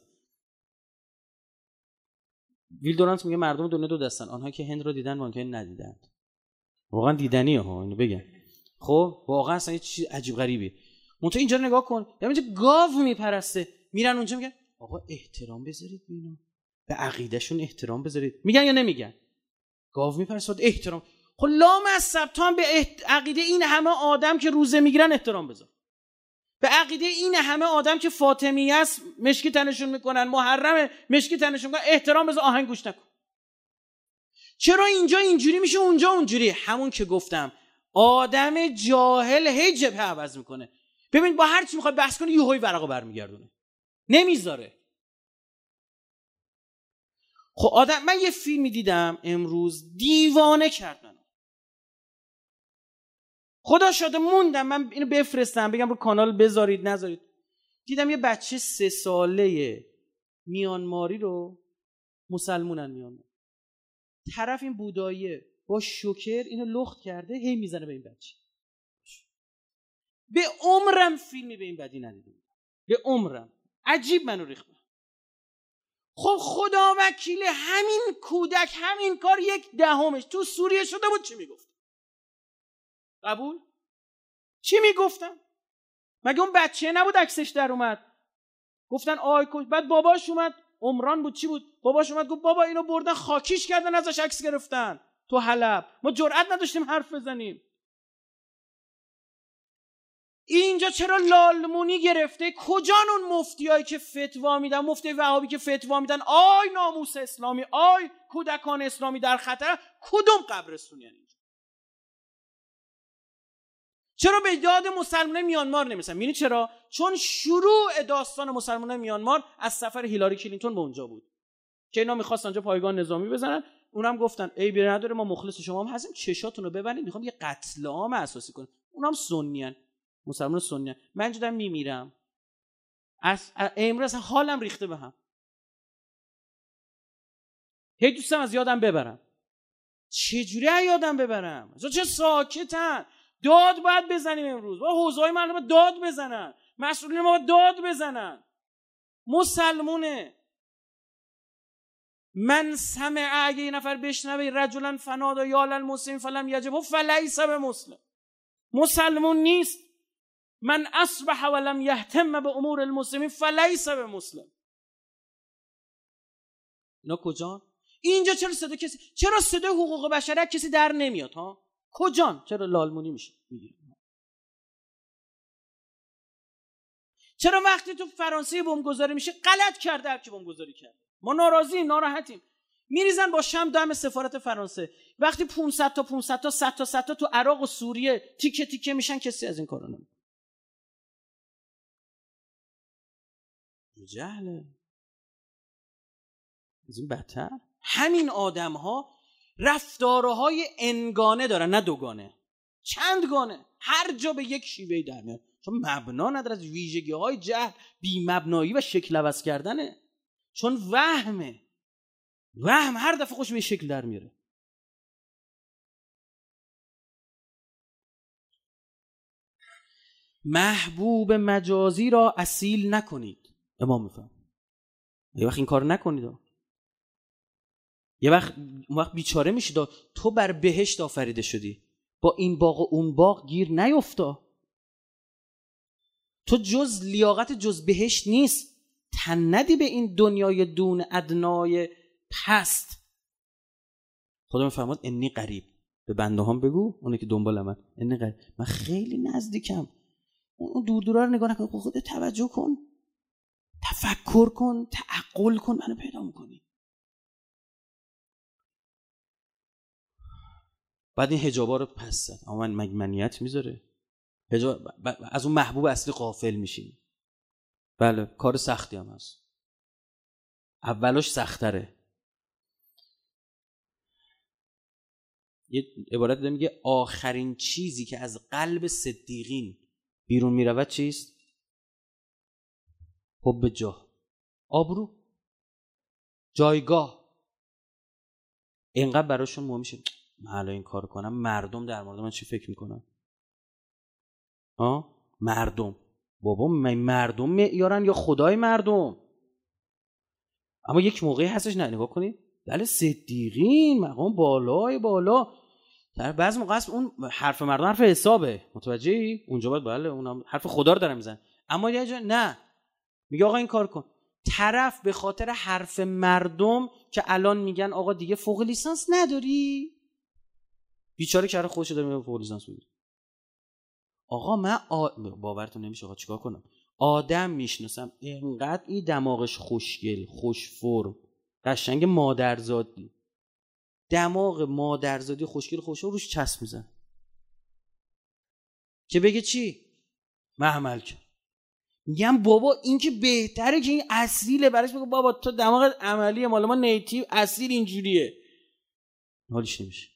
ویل دورانت میگه مردم دنیا دو دستن، آنها که هند رو دیدن و آنها که ندیدند. واقعا دیدنیه ها اینو بگم. خب واقعا اصلا یه چیز عجیب غریبیه. اونجا اینجا نگاه کن، اینجا گاو میپرسته، میرن اونجا میگن آقا احترام بذارید به اینا، به عقیدهشون احترام بذارید. میگن یا نمیگن؟ گاو میپرسه احترام. خب لامصب تو هم به عقیده این همه آدم که روزه میگیرن احترام بذار. به عقیده این همه آدم که فاطمیه است مشکی تنشون میکنن، محرم مشکی تنشون میکنن، احترام بذار، آهنگ گوش نکن. چرا اینجا اینجوری میشه اونجا اونجوری؟ همون که گفتم آدم جاهل هی جبهه عوض میکنه. ببین با هر چی میخواد بحث کنه یهویی ورقو برمیگردونه، نمیذاره. خب من یه فیلمی دیدم امروز دیوانه کرد منو. خدا شده موندم من اینو بفرستم بگم رو کانال بذارید نذارید. دیدم یه بچه 3 ساله میانماری رو، مسلمونن میانمار، طرف این بوداییه با شوکر اینو لخت کرده هی میزنه به این بچه. به عمرم فیلمی به این بدی ندیدم، به عمرم. عجیب منو ریخت. خب خدا وکیل همین کودک همین کار 1/10 تو سوریه شده بود چی میگفت؟ قبول؟ چی میگفتم؟ مگه اون بچه نبود عکسش در اومد؟ گفتن آی کوش. بعد باباش اومد، عمران بود چی بود؟ باباش اومد گفت بابا اینو بردن خاکیش کردن ازش عکس گرفتن تو حلب، ما جرئت نداشتیم حرف بزنیم. اینجا چرا لالمونی گرفته؟ کجان اون مفتیایی که فتوا میدن، مفتی وهابی که فتوا میدن آی ناموس اسلامی، آی کودکان اسلامی در خطر؟ کدوم قبرستونی اینجا؟ چرا به یاد مسلمانان میانمار نمیرسن؟ می‌بینی چرا؟ چون شروع داستان مسلمانان میانمار از سفر هیلاری کلینتون به اونجا بود که اینا می‌خواستن اونجا پایگاه نظامی بزنن. اونم گفتن ای بی نداره ما مخلص شما هم هستیم، چشاتون رو ببندید، می‌خوام یه قتل عام اساسی کنیم. اونام سنیان، مسلمان سنیان. من جدا میمیرم از امروز حالم ریخته به هم، هی دوستم از یادم ببرم. چجوری یادم ببرم؟ چه ساکتن؟ داد باید بزنیم امروز. با حوزه‌های مردم داد بزنن، مسئولین ما داد بزنن. مسلمونه. من سمع، اگه یه نفر بشنوه رجلا فنادا یا المسلم فلم یجب فلیس بمسلم، مسلمون نیست. من اصبح ولم یهتم به امور المسلمین فلیس بمسلم. اینا کجان؟ اینجا چرا صدای حقوق بشر کسی در نمیاد ها؟ کجان؟ چرا لالمونی میشه میگیره؟ چرا وقتی تو فرانسه بمبگذاری میشه غلط کرده هر کی بمبگذاری کرده؟ ما ناراضییم، ناراحتیم. میریزن با شم دم سفارت فرانسه. وقتی 500 تا 100 تا تو عراق و سوریه تیکه تیکه میشن، کسی از این کارا نمیکنه. جهله. از این بدتر همین آدم‌ها رفتارهای انگانه دارن، نه دوگانه، چندگانه، هر جا به یک شیوهی در میاد، چون مبنا نداره، از ویژگی‌های جهل بی مبنایی و شکل عوض کردنه، چون وهم هر دفعه خوش به شکل در میاره. محبوب مجازی را اصیل نکنید. امام میفهم یه وقت این کار نکنید، یه وقت بیچاره میشید. تو بر بهشت آفریده شدی، با این باغ و اون باغ گیر نیفتا. تو جز لیاقت جز بهشت نیست، تن ندی به این دنیای دون ادنای پست. خدا میفرماد انی قریب، به بنده هم بگو، اونه که دنبال من، انی قریب، من خیلی نزدیکم. اون دور دورا رو نگاه نکن، خودت توجه کن، تفکر کن، تعقل کن، منو پیدا میکنی. بعد این حجابا رو پس زد، اما منیت میذاره، از اون محبوب اصلی غافل میشیم. بله کار سختی هم هست، اولش سختره. یه عبارت داره میگه آخرین چیزی که از قلب صدیقین بیرون میرود چیست؟ حب جاه، آبرو، جایگاه. اینقدر براشون مهم میشه من الان این کار کنم مردم در مورد من چی فکر میکنن؟ مردم، بابا مردم معیارن یا خدای مردم؟ اما یک موقعی هستش نه نگاه کنید، بله صدیقین مقام بالای بالا، در بعضی موقع است اون حرف مردم حرف حسابه، متوجهی؟ اونجا باید بله اون حرف خدا رو داره میزنه. اما یه جا نه، میگه آقا این کار کن. طرف به خاطر حرف مردم که الان میگن آقا دیگه فوق لیسانس نداری، بیچاره که خودش داره میگه فوق لیسانس بگیر. آقا من باورتون نمیشه آقا چیکار کنم؟ آدم میشناسم اینقدر این دماغش خوشگل، خوش فرم، قشنگ مادرزادی، دماغ مادرزادی خوشگل خوشو روش چسب میزن که بگه چی؟ من عمل کرد. میگم بابا این که بهتره که این اصیله، برایش بگو بابا تو دماغ عملی مال ما نیتیو اصیل اینجوریه، حالیش نمیشه.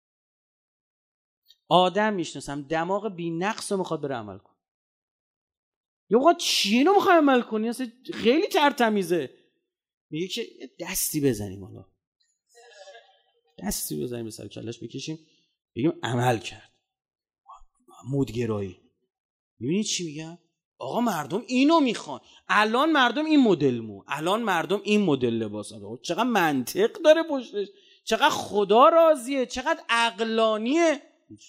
آدم میشناسم دماغ بی نقص رو میخواد بره عمل کن. یا آقا چی اینو میخوای عمل کنی؟ اصلا خیلی ترتمیزه. میگه که دستی بزنیم، حالا دستی بزنیم به سر کلش بکشیم بگیم عمل کرد. مدگرایی. میبینید چی میگم؟ آقا مردم اینو میخوان، الان مردم این مدل مو، الان مردم این مدل لباس. چقدر منطق داره پشتش، چقدر خدا راضیه، چقدر عقلانیه.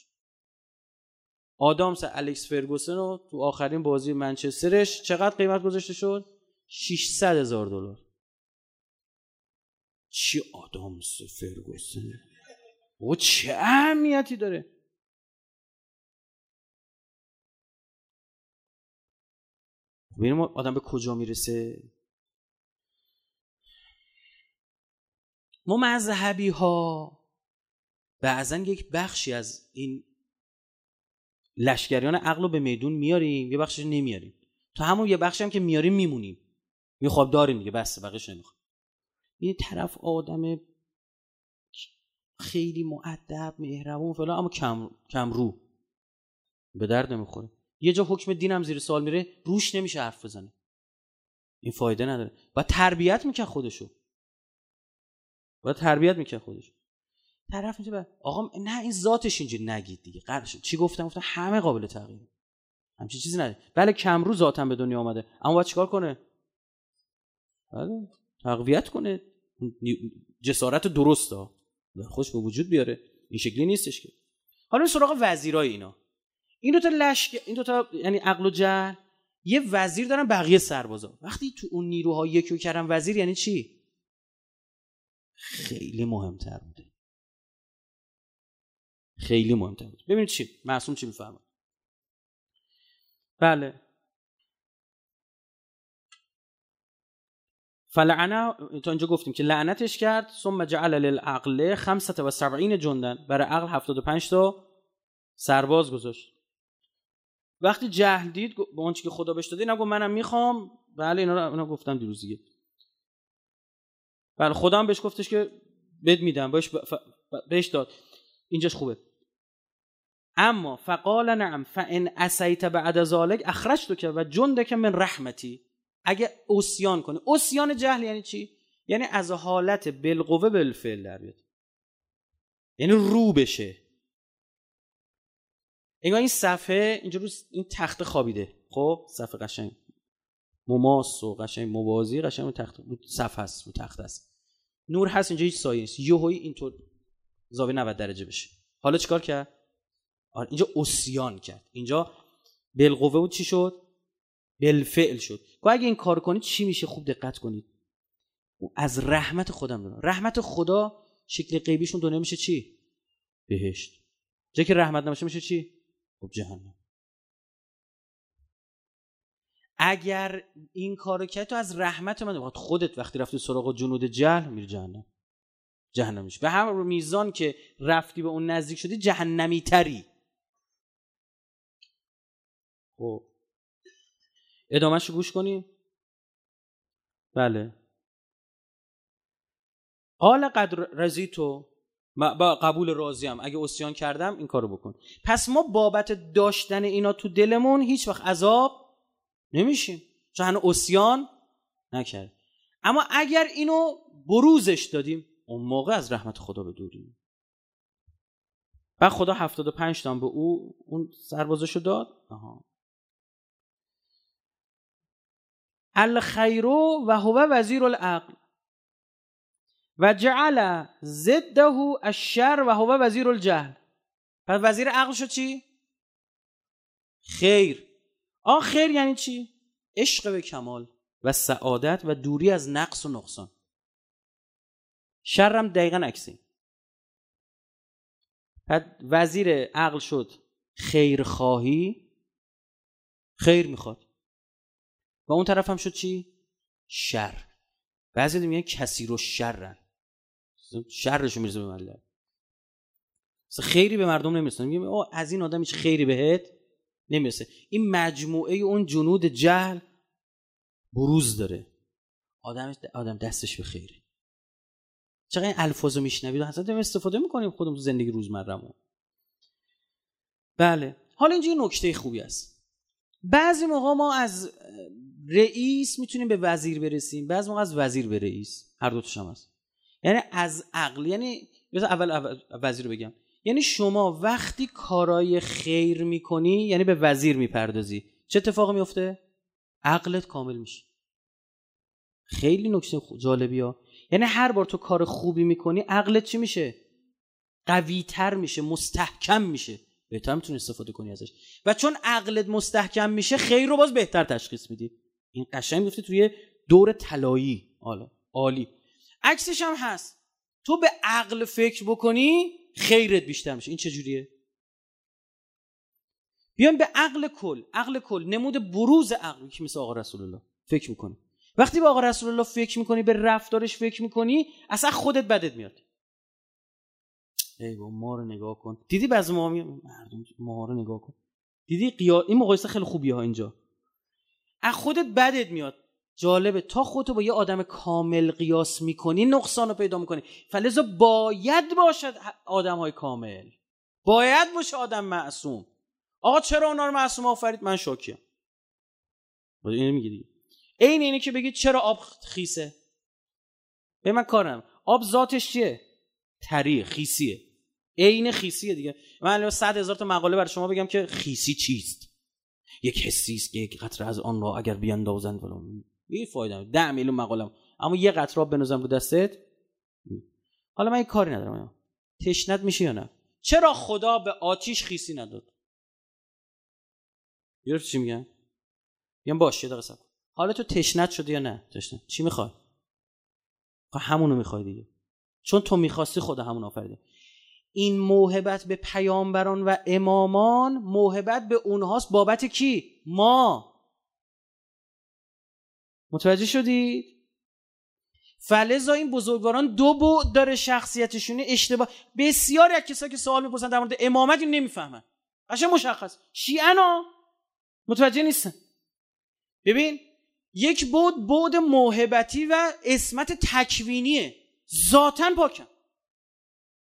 آدم الکس فرگوسن رو تو آخرین بازی منچسترش چقدر قیمت گذاشته شد؟ $600,000. چی آدم فرگوسن؟ او چه اهمیتی داره؟ ببینیم آدم به کجا میرسه. ما مذهبی ها بعضا یک بخشی از این لشکریان عقل رو به میدون میاریم، یه بخشش نمیاریم. تو همون یه بخشی هم که میاریم میمونیم، میخواب داریم دیگه، بس بقیش نمیخوام. یه طرف آدم خیلی مؤدب مهربون فلان اما کم رو، به درد نمیخوره. یه جا حکم دینم زیر سوال میره، روش نمیشه حرف بزنه، این فایده نداره. باید تربیت میکنه خودشو، طرف میگه آقا نه این ذاتش اینجوری نگید دیگه، چی گفتم همه قابل تغییره، همچین چیزی نداره. بله کم رو ذاتاً به دنیا آمده، اما باید چیکار کنه؟ بله تقویت کنه، جسارت درسته خوش به وجود بیاره. این شکلی نیستش که. حالا سراغ وزیرای این دو تا یعنی عقل و جهل یه وزیر دارن، بقیه سربازا. وقتی تو اون نیروها یکیو کردن وزیر یعنی چی؟ خیلی مهمتر بوده، خیلی مهمتر بود. ببینید چی معصوم چی میفهمه. بله فلعنه، تا اینجا گفتیم که لعنتش کرد. ثم جعل للعقل 75 جندن، برای عقل 75 تا سرباز گذاشت. وقتی جهل دید به اون چیزی که خدا بهش داده، اینا گفت منم میخوام. بله اینا گفتم دیروز دیگه. بله خدا هم بهش گفتش که بد میدم بهش داد. اینجاش خوبه. اما فقال نعم فان عصیت بعد ذلک اخرجتک و جندک من رحمتی. اگه عصیان کنی، عصیان جهل یعنی چی؟ یعنی از حالت بالقوه بالفعل در بیاد، یعنی رو بشه. انگار این صفحه اینجا رو این تخت خوابیده، خب صفحه قشنگ مماس و قشنگ موازی قشنگ رو تخت رو صفحه است، رو تخت است، نور هست اینجا، هیچ سایه نیست، یهویی اینطور زاویه 90 درجه بشه. حالا چیکار کرد؟ اینجا عصیان کرد، اینجا بالقوه بود چی شد؟ بالفعل شد. اگه این کار کنید چی میشه؟ خوب دقت کنید. از رحمت خودم دارم. رحمت خدا شکل غیبیشون دنیا میشه چی؟ بهشت. جایی که رحمت نمیشه میشه چی؟ خب جهنم. اگر این کارو کردی تو از رحمت من، خودت وقتی رفتی سراغ جنود جهل میری جهنم میشه. به همون میزان که رفتی به اون نزدیک شدی جهنمی تری. خب ادامهشو گوش کنیم. بله. قال قد رضیتو، با قبول راضیم، اگه عصیان کردم این کارو بکن. پس ما بابت داشتن اینا تو دلمون هیچ وقت عذاب نمیشیم، چون هنوز عصیان نکرد. اما اگر اینو بروزش دادیم اون موقع از رحمت خدا به دوریم. بعد خدا 75 تا به اون سربازشو داد. الخیر و هو وزیر العقل و جعل ضده الشر و هو وزیر الجهل. پس وزیر عقل شد چی؟ خیر. خیر یعنی چی؟ عشق به کمال و سعادت و دوری از نقص و نقصان. شرم دقیقاً عکسی. پس وزیر عقل شد خیر خواهی، خیر میخواد. و اون طرف هم شد چی؟ شر. بعضی میگن کسی رو شرن، شرشو میرزه به ملت، خیری به مردم نمیرسه. میگه از این آدم هیچ خیری بهت نمیرسه. این مجموعه اون جنود جهل بروز داره. آدم دستش به خیره. چقدر این الفاظو میشنوید و اصلا استفاده میکنیم خودمون تو زندگی روزمرهمون. بله. حالا اینجا یه نکته خوبی است. بعضی موقع ما از رئیس میتونیم به وزیر برسیم، بعضی موقع از وزیر به رئیس، هر دو تاش هم هست. یعنی از عقل، یعنی اول وزیر رو بگم، یعنی شما وقتی کارای خیر میکنی یعنی به وزیر میپردازی، چه اتفاقی میفته؟ عقلت کامل میشه. خیلی نکته جالبی ها. یعنی هر بار تو کار خوبی میکنی عقلت چی میشه؟ قوی تر میشه، مستحکم میشه، بهتر میتونی استفاده کنی ازش. و چون عقلت مستحکم میشه خیر رو باز بهتر تشخیص میدی. این قشنگ میفته توی دور طلایی. حالا عالی. عکسش هم هست. تو به عقل فکر بکنی خیرت بیشتر میشه. این چجوریه؟ بیان به عقل کل نمود بروز عقل که مثل آقا رسول الله فکر میکنی. وقتی به آقا رسول الله فکر میکنی، به رفتارش فکر میکنی، اصلا خودت بدت میاد. ای بابا ما رو نگاه کن. دیدی بعضی مردم ما رو نگاه کن. دیدی این مقایسه خیلی خوبیه ها اینجا. از خودت بدت میاد. جالبه تا خودتو با یه آدم کامل قیاس میکنی نقصان رو پیدا میکنی. فلذا باید باشد آدم‌های کامل، باید باشه آدم معصوم. آقا چرا اونا رو معصوم آفرید؟ من شاکیم. اینو میگی دیگه. اینی که بگید چرا آب خیسه؟ به من کارم. آب ذاتش چیه؟ طری، خیسیه. عین خیسیه دیگه. من 100,000 تا مقاله برای شما بگم که خیسی چیست. یک حسی است که یک قطره از آن را اگر بیاندازند فلان. یه فایده 10 میلیون مقالم، اما یه قطره آب بنازم رو دستت. حالا من یه کاری ندارم. تشنت میشه یا نه؟ چرا خدا به آتیش خیسی نداد؟ یارو چی میگن؟ میگم باشه دقیقاً. حالا تو تشنت شدی یا نه؟ تشنت. چی میخوای؟ همونو میخوای دیگه. چون تو میخواستی خدا همون آفریده. این موهبت به پیامبران و امامان موهبت به اونهاست بابت کی؟ ما. متوجه شدید؟ فلذا این بزرگواران دو بعد داره شخصیتشون. اشتباه بسیاری از کسایی که سوال میپرسن در مورد امامت این نمیفهمن. قشنگ مشخص. شیعه‌نا متوجه نیستن. ببین یک بعد موهبتی و عصمت تکوینیه. ذاتاً پاکن.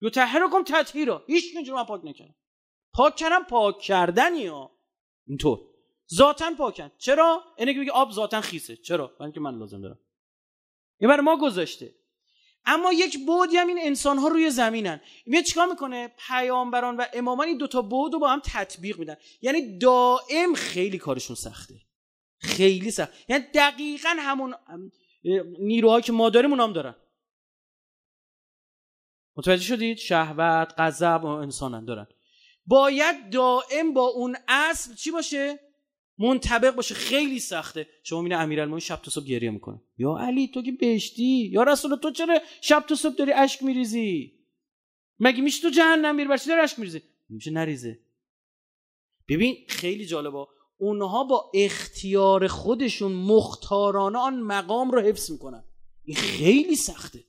یطهرکم تطهیرا. هیچ اینجوری من پاک نکردم. پاک کردم پاک کردنی ها. اینطور ذاتاً پاکن. چرا؟ اینه که بگه آب ذاتاً خیسه. چرا؟ برای اینکه من لازم دارم. این برای ما گذاشته. اما یک بعدی هم این انسان‌ها روی زمینن. میاد چیکار میکنه؟ پیامبران و امامان این دوتا بعد رو با هم تطبیق میدن. یعنی دائم خیلی کارشون سخته. خیلی سخت. یعنی دقیقاً همون نیروهایی که ما داریم اونام دارن. متوجه شدید؟ شهوت، غضب و انسانن دارن. باید دائم با اون اصل چی باشه؟ منطبق باشه. خیلی سخته. شما میبینید امیرالمومنین شب تا صبح گریه میکنه. یا علی تو که بهشتی، یا رسول الله تو چرا شب تا صبح داری اشک میریزی؟ مگه میشه تو جهنم میری؟ برای چی داری اشک میریزی؟ میشه نریزه. ببین خیلی جالبه، اونها با اختیار خودشون مختارانه آن مقام رو حفظ میکنن. این خیلی سخته.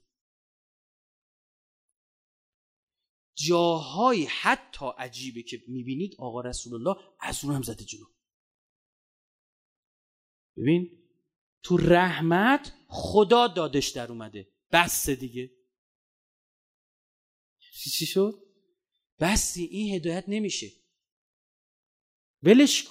جاهای حتی عجیبه که میبینید آقا رسول الله از اون هم زده جلو. ببین تو رحمت خدا دادش در اومده. بس دیگه. چی شد؟ بس این هدایت نمیشه. ولش کن.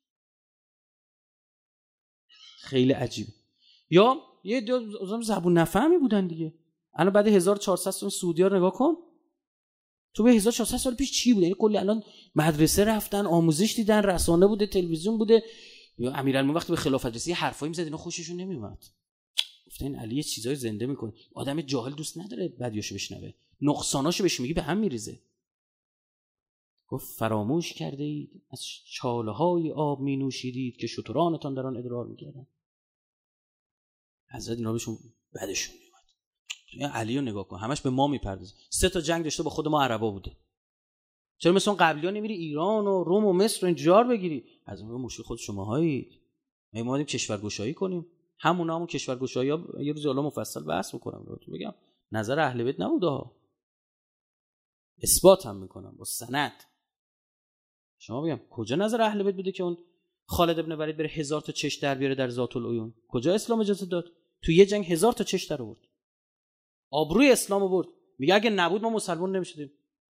خیلی عجیبه. یا یه دو زبون نفهمی بودن دیگه. الان بعد 1400 سال سعودی‌ها رو نگاه کن. تو به 1400 سال پیش چی بوده؟ یعنی کلی الان مدرسه رفتن، آموزش دیدن، رسانه بوده، تلویزیون بوده. امیرالمومنین وقتی به خلافت رسید یه حرفایی میزد اینا خوششون نمیومد. گفت این علی یه چیزای زنده میکنه. آدم جاهل دوست نداره بدیاشو بشنوه. نقصاناشو بهش میگی به هم میریزه. گفت فراموش کرده اید از چاله‌های آب می نوشیدید که شترانتان در آن ادرار میکردن. حضرت اینا بهشون بدشون میومد. علی رو نگاه کن، همش به ما میپردازه. 3 تا جنگ داشته با خود ما عربا بوده. چرا مثلا قبلی‌ها نمیری ایران و روم و مصر رو اینجار بگیری؟ از اون مشکل خود شماهایید. ما اومدیم کشورگشایی کنیم. همون کشورگشایی‌ها یه روز حالا مفصل بحث می‌کنم براتون بگم. نظر اهل بیت نبوده ها. اثبات هم میکنم با سند. شما بگم کجا نظر اهل بیت بوده که اون خالد ابن ولید بره 1000 تا چش در بیاره در ذات العیون؟ کجا اسلام اجازه داد؟ تو یه جنگ 1000 تا چش در آورد. آبروی اسلام آورد. میگه اگه نبود ما مسلمان نمیشدیم.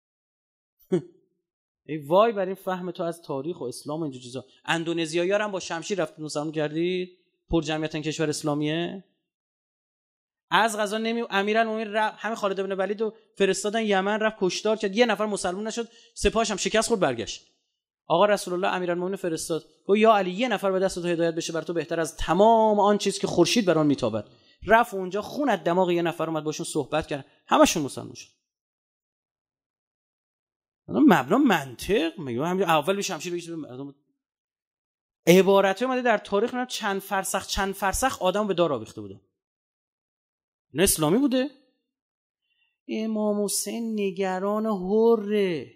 ای وای بر این فهم تو از تاریخ و اسلام و اینجور چیزا. اندونزیایی‌ها هم با شمشیر رفت مسلمان کردید؟ پر جمعیتن کشور اسلامیه. از قضا امیرالمومنین همین خالد ابن ولید رو فرستادن یمن، رفت کشتار کرد، یه نفر مسلمان نشد، سپاهش هم شکست خورد برگشت. آقا رسول الله امیرالمومنین فرستاد گفت یا علی یه نفر به دست تو هدایت بشه بر تو بهتر از تمام آن چیز که خورشید بر آن میتابد. رفت اونجا خون از دماغ یه نفر اومد باشون صحبت کرد، همشون مسلمان شد. مبنا منطق میگه همین اول به شمشیر بگیره مردم. عبارت اومده در تاریخ نه چند فرسخ آدم به دار آویخته بوده. نه اسلامی بوده. امام حسین نگران حره.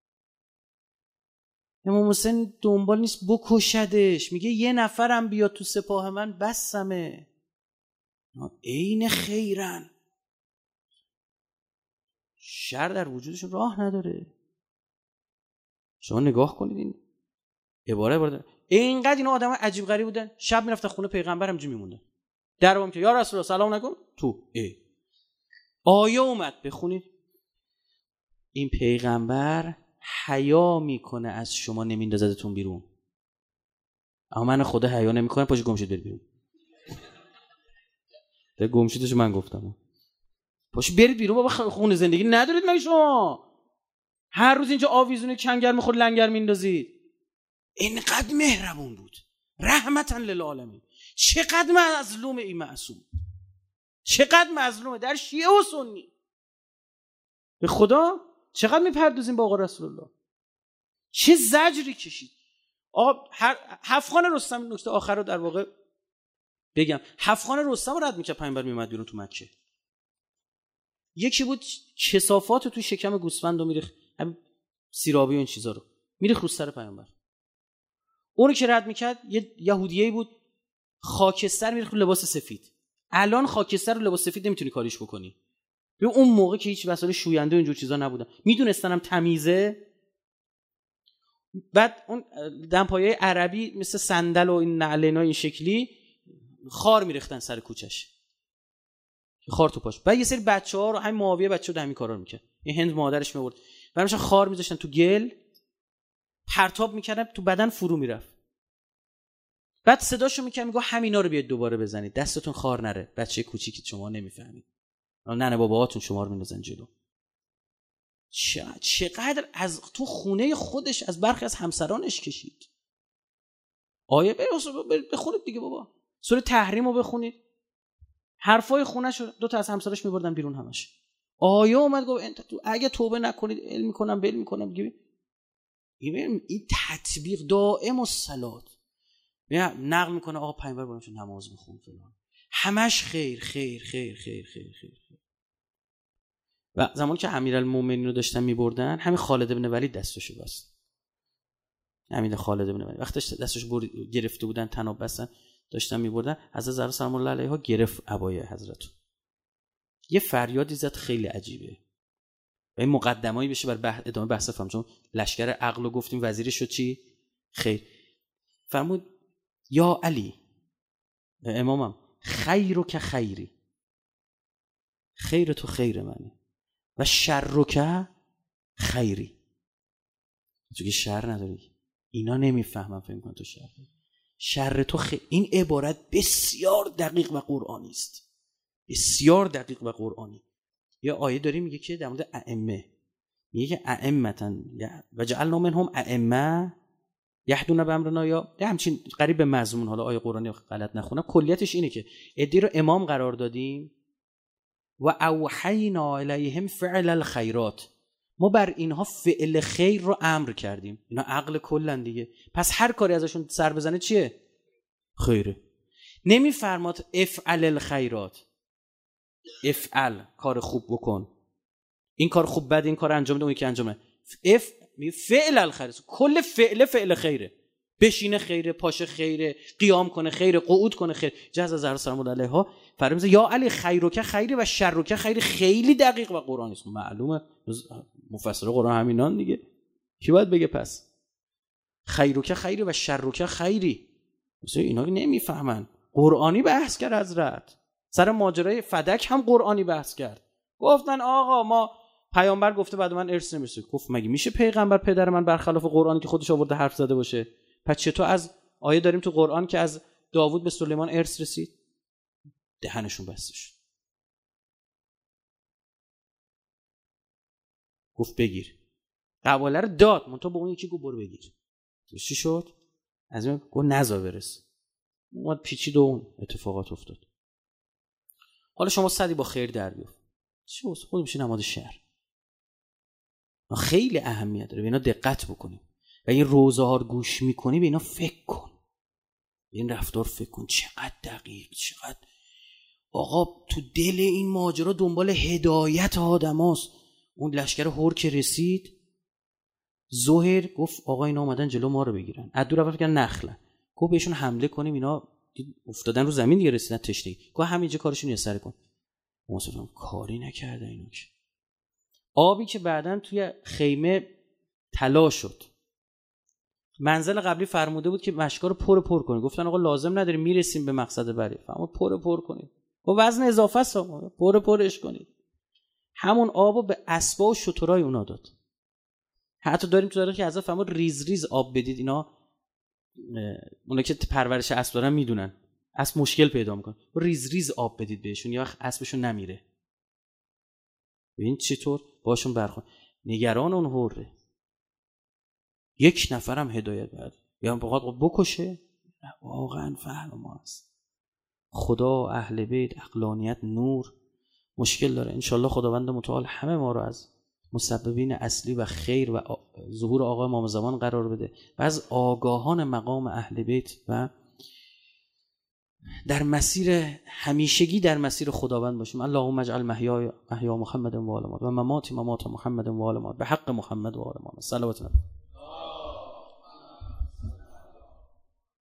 امام حسین دنبال نیست بکشدش، میگه یه نفرم بیاد تو سپاه من بسمه. عین خیرن، شر در وجودشون راه نداره. شما نگاه کنید این عبارت اینقدر اینا آدم عجیب غریب بودن. شب میرفتن خونه پیغمبر همینجوری میموندن. دربام که یا رسول الله سلام نکن تو. آیه اومد بخونید. این پیغمبر حیا میکنه از شما نمیندازتون بیرون. اما من خدا حیا نمیکنه. پاش گم شید برید بیرون. ده گم شیدش من گفتم. پاش برید بیرون بابا، خونه زندگی ندارید مگه شما؟ هر روز اینجا آویزون کنگر میخورد لنگر میندازید. اینقدر مهربون بود، رحمتاً للعالمین. چقدر مظلوم این معصوم، چقدر مظلومه در شیعه و سنی. به خدا چقدر میپردازیم با آقا رسول الله، چه زجری کشید. آقا هفخان رستم، نکته آخر رو در واقع بگم، هفخان رستم رو رد میکرد پیامبر میومد بیرون تو مکه. یکی بود کثافات تو شکم گوسفند رو میریخت، همین سیرابی و این چیزا رو میریخت رو سر پیامبر. اونو که رد میکرد یه یهودیه بود خاکستر میریخت رو لباس سفید. الان خاکستر رو لباس سفید نمیتونی کاریش بکنی. به اون موقع که هیچ وسایل شوینده و اینجور چیزا نبودن، میدونستنم تمیزه. بعد اون دمپایه عربی مثل صندل و این نعلنا این شکلی خار میریختن سر کوچش، خار تو پاش. بعد یه سری بچه‌ها رو همین معاویه بچه‌ها همین کارا رو میکرد. این هند مادرش میورد برامش خار میذاشتن تو گل، پرتاب میکردن تو بدن فرو میرفت. بعد صداشو میکنه میگه همینا رو بیاید دوباره بزنید دستتون خار نره، بچه کوچیکی شما نمیفهمید، ننه باباهاتون شما رو میندازن جلو. چقدر از تو خونه خودش از برخی از همسرانش کشید. آیه بخونید دیگه بابا، سوره تحریم رو بخونید، حرفای خونش رو 2 تا از همسراش میبردن بیرون همش. آیه اومد گفت اگه توبه نکنید علم میکنم بل میکنم. این تطبیق دائم الصلات نقل میکنه آقا 5 بار باشه نماز بخون فلان، همش خیر خیر خیر خیر خیر خیر. و زمانی که امیرالمومنین رو داشتن میبردن، همین خالد بن ولید دستشو بست. همین خالد بن ولید وقتی دستشو گرفته بودن تناب بستن داشتن میبردن، حضرت زهرا سلام الله علیها گرفت عبای حضرت، یه فریادی زد خیلی عجیبه و این مقدمه‌ای بشه بر ادامه بحث فهم، چون لشکر عقل رو گفتیم وزیرش شد چی؟ خیر. فرمود یا علی امامم خیرک خیری، خیر تو خیر منی و شرک خیری، تو که شر نداری، اینا نمیفهمم فکر کنم تو شر تو این عبارت بسیار دقیق و قرآنی است، بسیار دقیق و قرآنی. یه آیه داریم میگه که در مورد ائمه، میگه که ائمتن و جعلنا منهم ائمه یهدون بامرنا، یا همچین قریب به مضمون، حالا آیه قرآنی غلط نخونم، کلیتش اینه که ادی رو امام قرار دادیم و اوحینا الیهم فعل الخیرات، ما بر اینها فعل خیر رو امر کردیم. اینا عقل کلن دیگه، پس هر کاری ازشون سر بزنه چیه؟ خیره. نمیفرماد افعل الخیرات، افعل کار خوب بکن، این کار خوب بد این کار انجام بده اون که انجام بده، فعل الخیرات، کل فعل خیره، بشینه خیره، پاشه خیره، قیام کنه خیره، قعود کنه خیر. جزا زهرا سلام الله علیها فرمود یا علی خیرک خیری و شرک خیری، خیلی دقیق و قرآنی است. معلومه مفسر قرآن همینان دیگه، کی باید بگه پس خیرک خیری و شرک خیری؟ مثلا اینا نمیفهمن. قرآنی بحث کرد حضرت سر ماجرای فدک، هم قرآنی بحث کرد. گفتن آقا ما پیامبر گفته بعد من ارث نمیشه. گفت مگه میشه پیغمبر پدر من برخلاف قرآنی که خودش آورده حرف زده باشه؟ پس چطور از آیه داریم تو قرآن که از داوود به سلیمان ارث رسید؟ دهنشون بسته شد. گفت بگیر، قباله رو داد، منتها به اون یکی گفت برو بگیر. چی شد؟ از این گفت نزا برس، اومد پیچید و اون اتفاقات افتاد. حالا شما صدی با خیر در بیفت، چی واسه خود میشه نماد شر؟ خیلی اهمیت داره، به اینا دقت بکنیم و این روزه‌ها رو گوش میکنی به اینا فکر کن، به این رفتار فکر کن، چقدر دقیق، چقدر آقا تو دل این ماجرا دنبال هدایت آدماست. اون لشکر هور که رسید، زهر گفت آقا اینا اومدن جلو ما رو بگیرن، از دور رفت که نخله، گفت بهشون حمله کنیم، اینا افتادن رو زمین دیگه، رسیدن تشنگی، گفت همینجا کارشون یسر کن. موسی کاری نکرده اینا که آبی که بعدن توی خیمه طلا شد. منزل قبلی فرموده بود که مشکا رو پر کنید، گفتن آقا لازم نداریم میرسیم به مقصد بعدی، فرمود پر کنید، با وزن اضافه است پرش کنید. همون آبو به اسبا و شترای اونا داد. حتی داریم تو داره که حضرت فرمود ریز آب بدید. اونا که پرورش اسب دارن میدونن اسب مشکل پیدا میکنه، ریز آب بدید بهشون، یا وقت اسبشون نمیره. ببین چطور باشون برخورد. نگران اون هوره، یک نفرم هدایت بعد یا بخواد بکشه، واقعا فهم ما است. خدا اهل بیت عقلانیت نور مشکل داره. انشالله خداوند متعال همه ما رو از مسببین اصلی و خیر و ظهور آقا امام زمان قرار بده و از آگاهان مقام اهل بیت و در مسیر همیشگی در مسیر خداوند باشیم. اللهم اجعل محیا محمد و آل محمد و ممات محمد و آل محمد به حق محمد و آل محمد. صلوات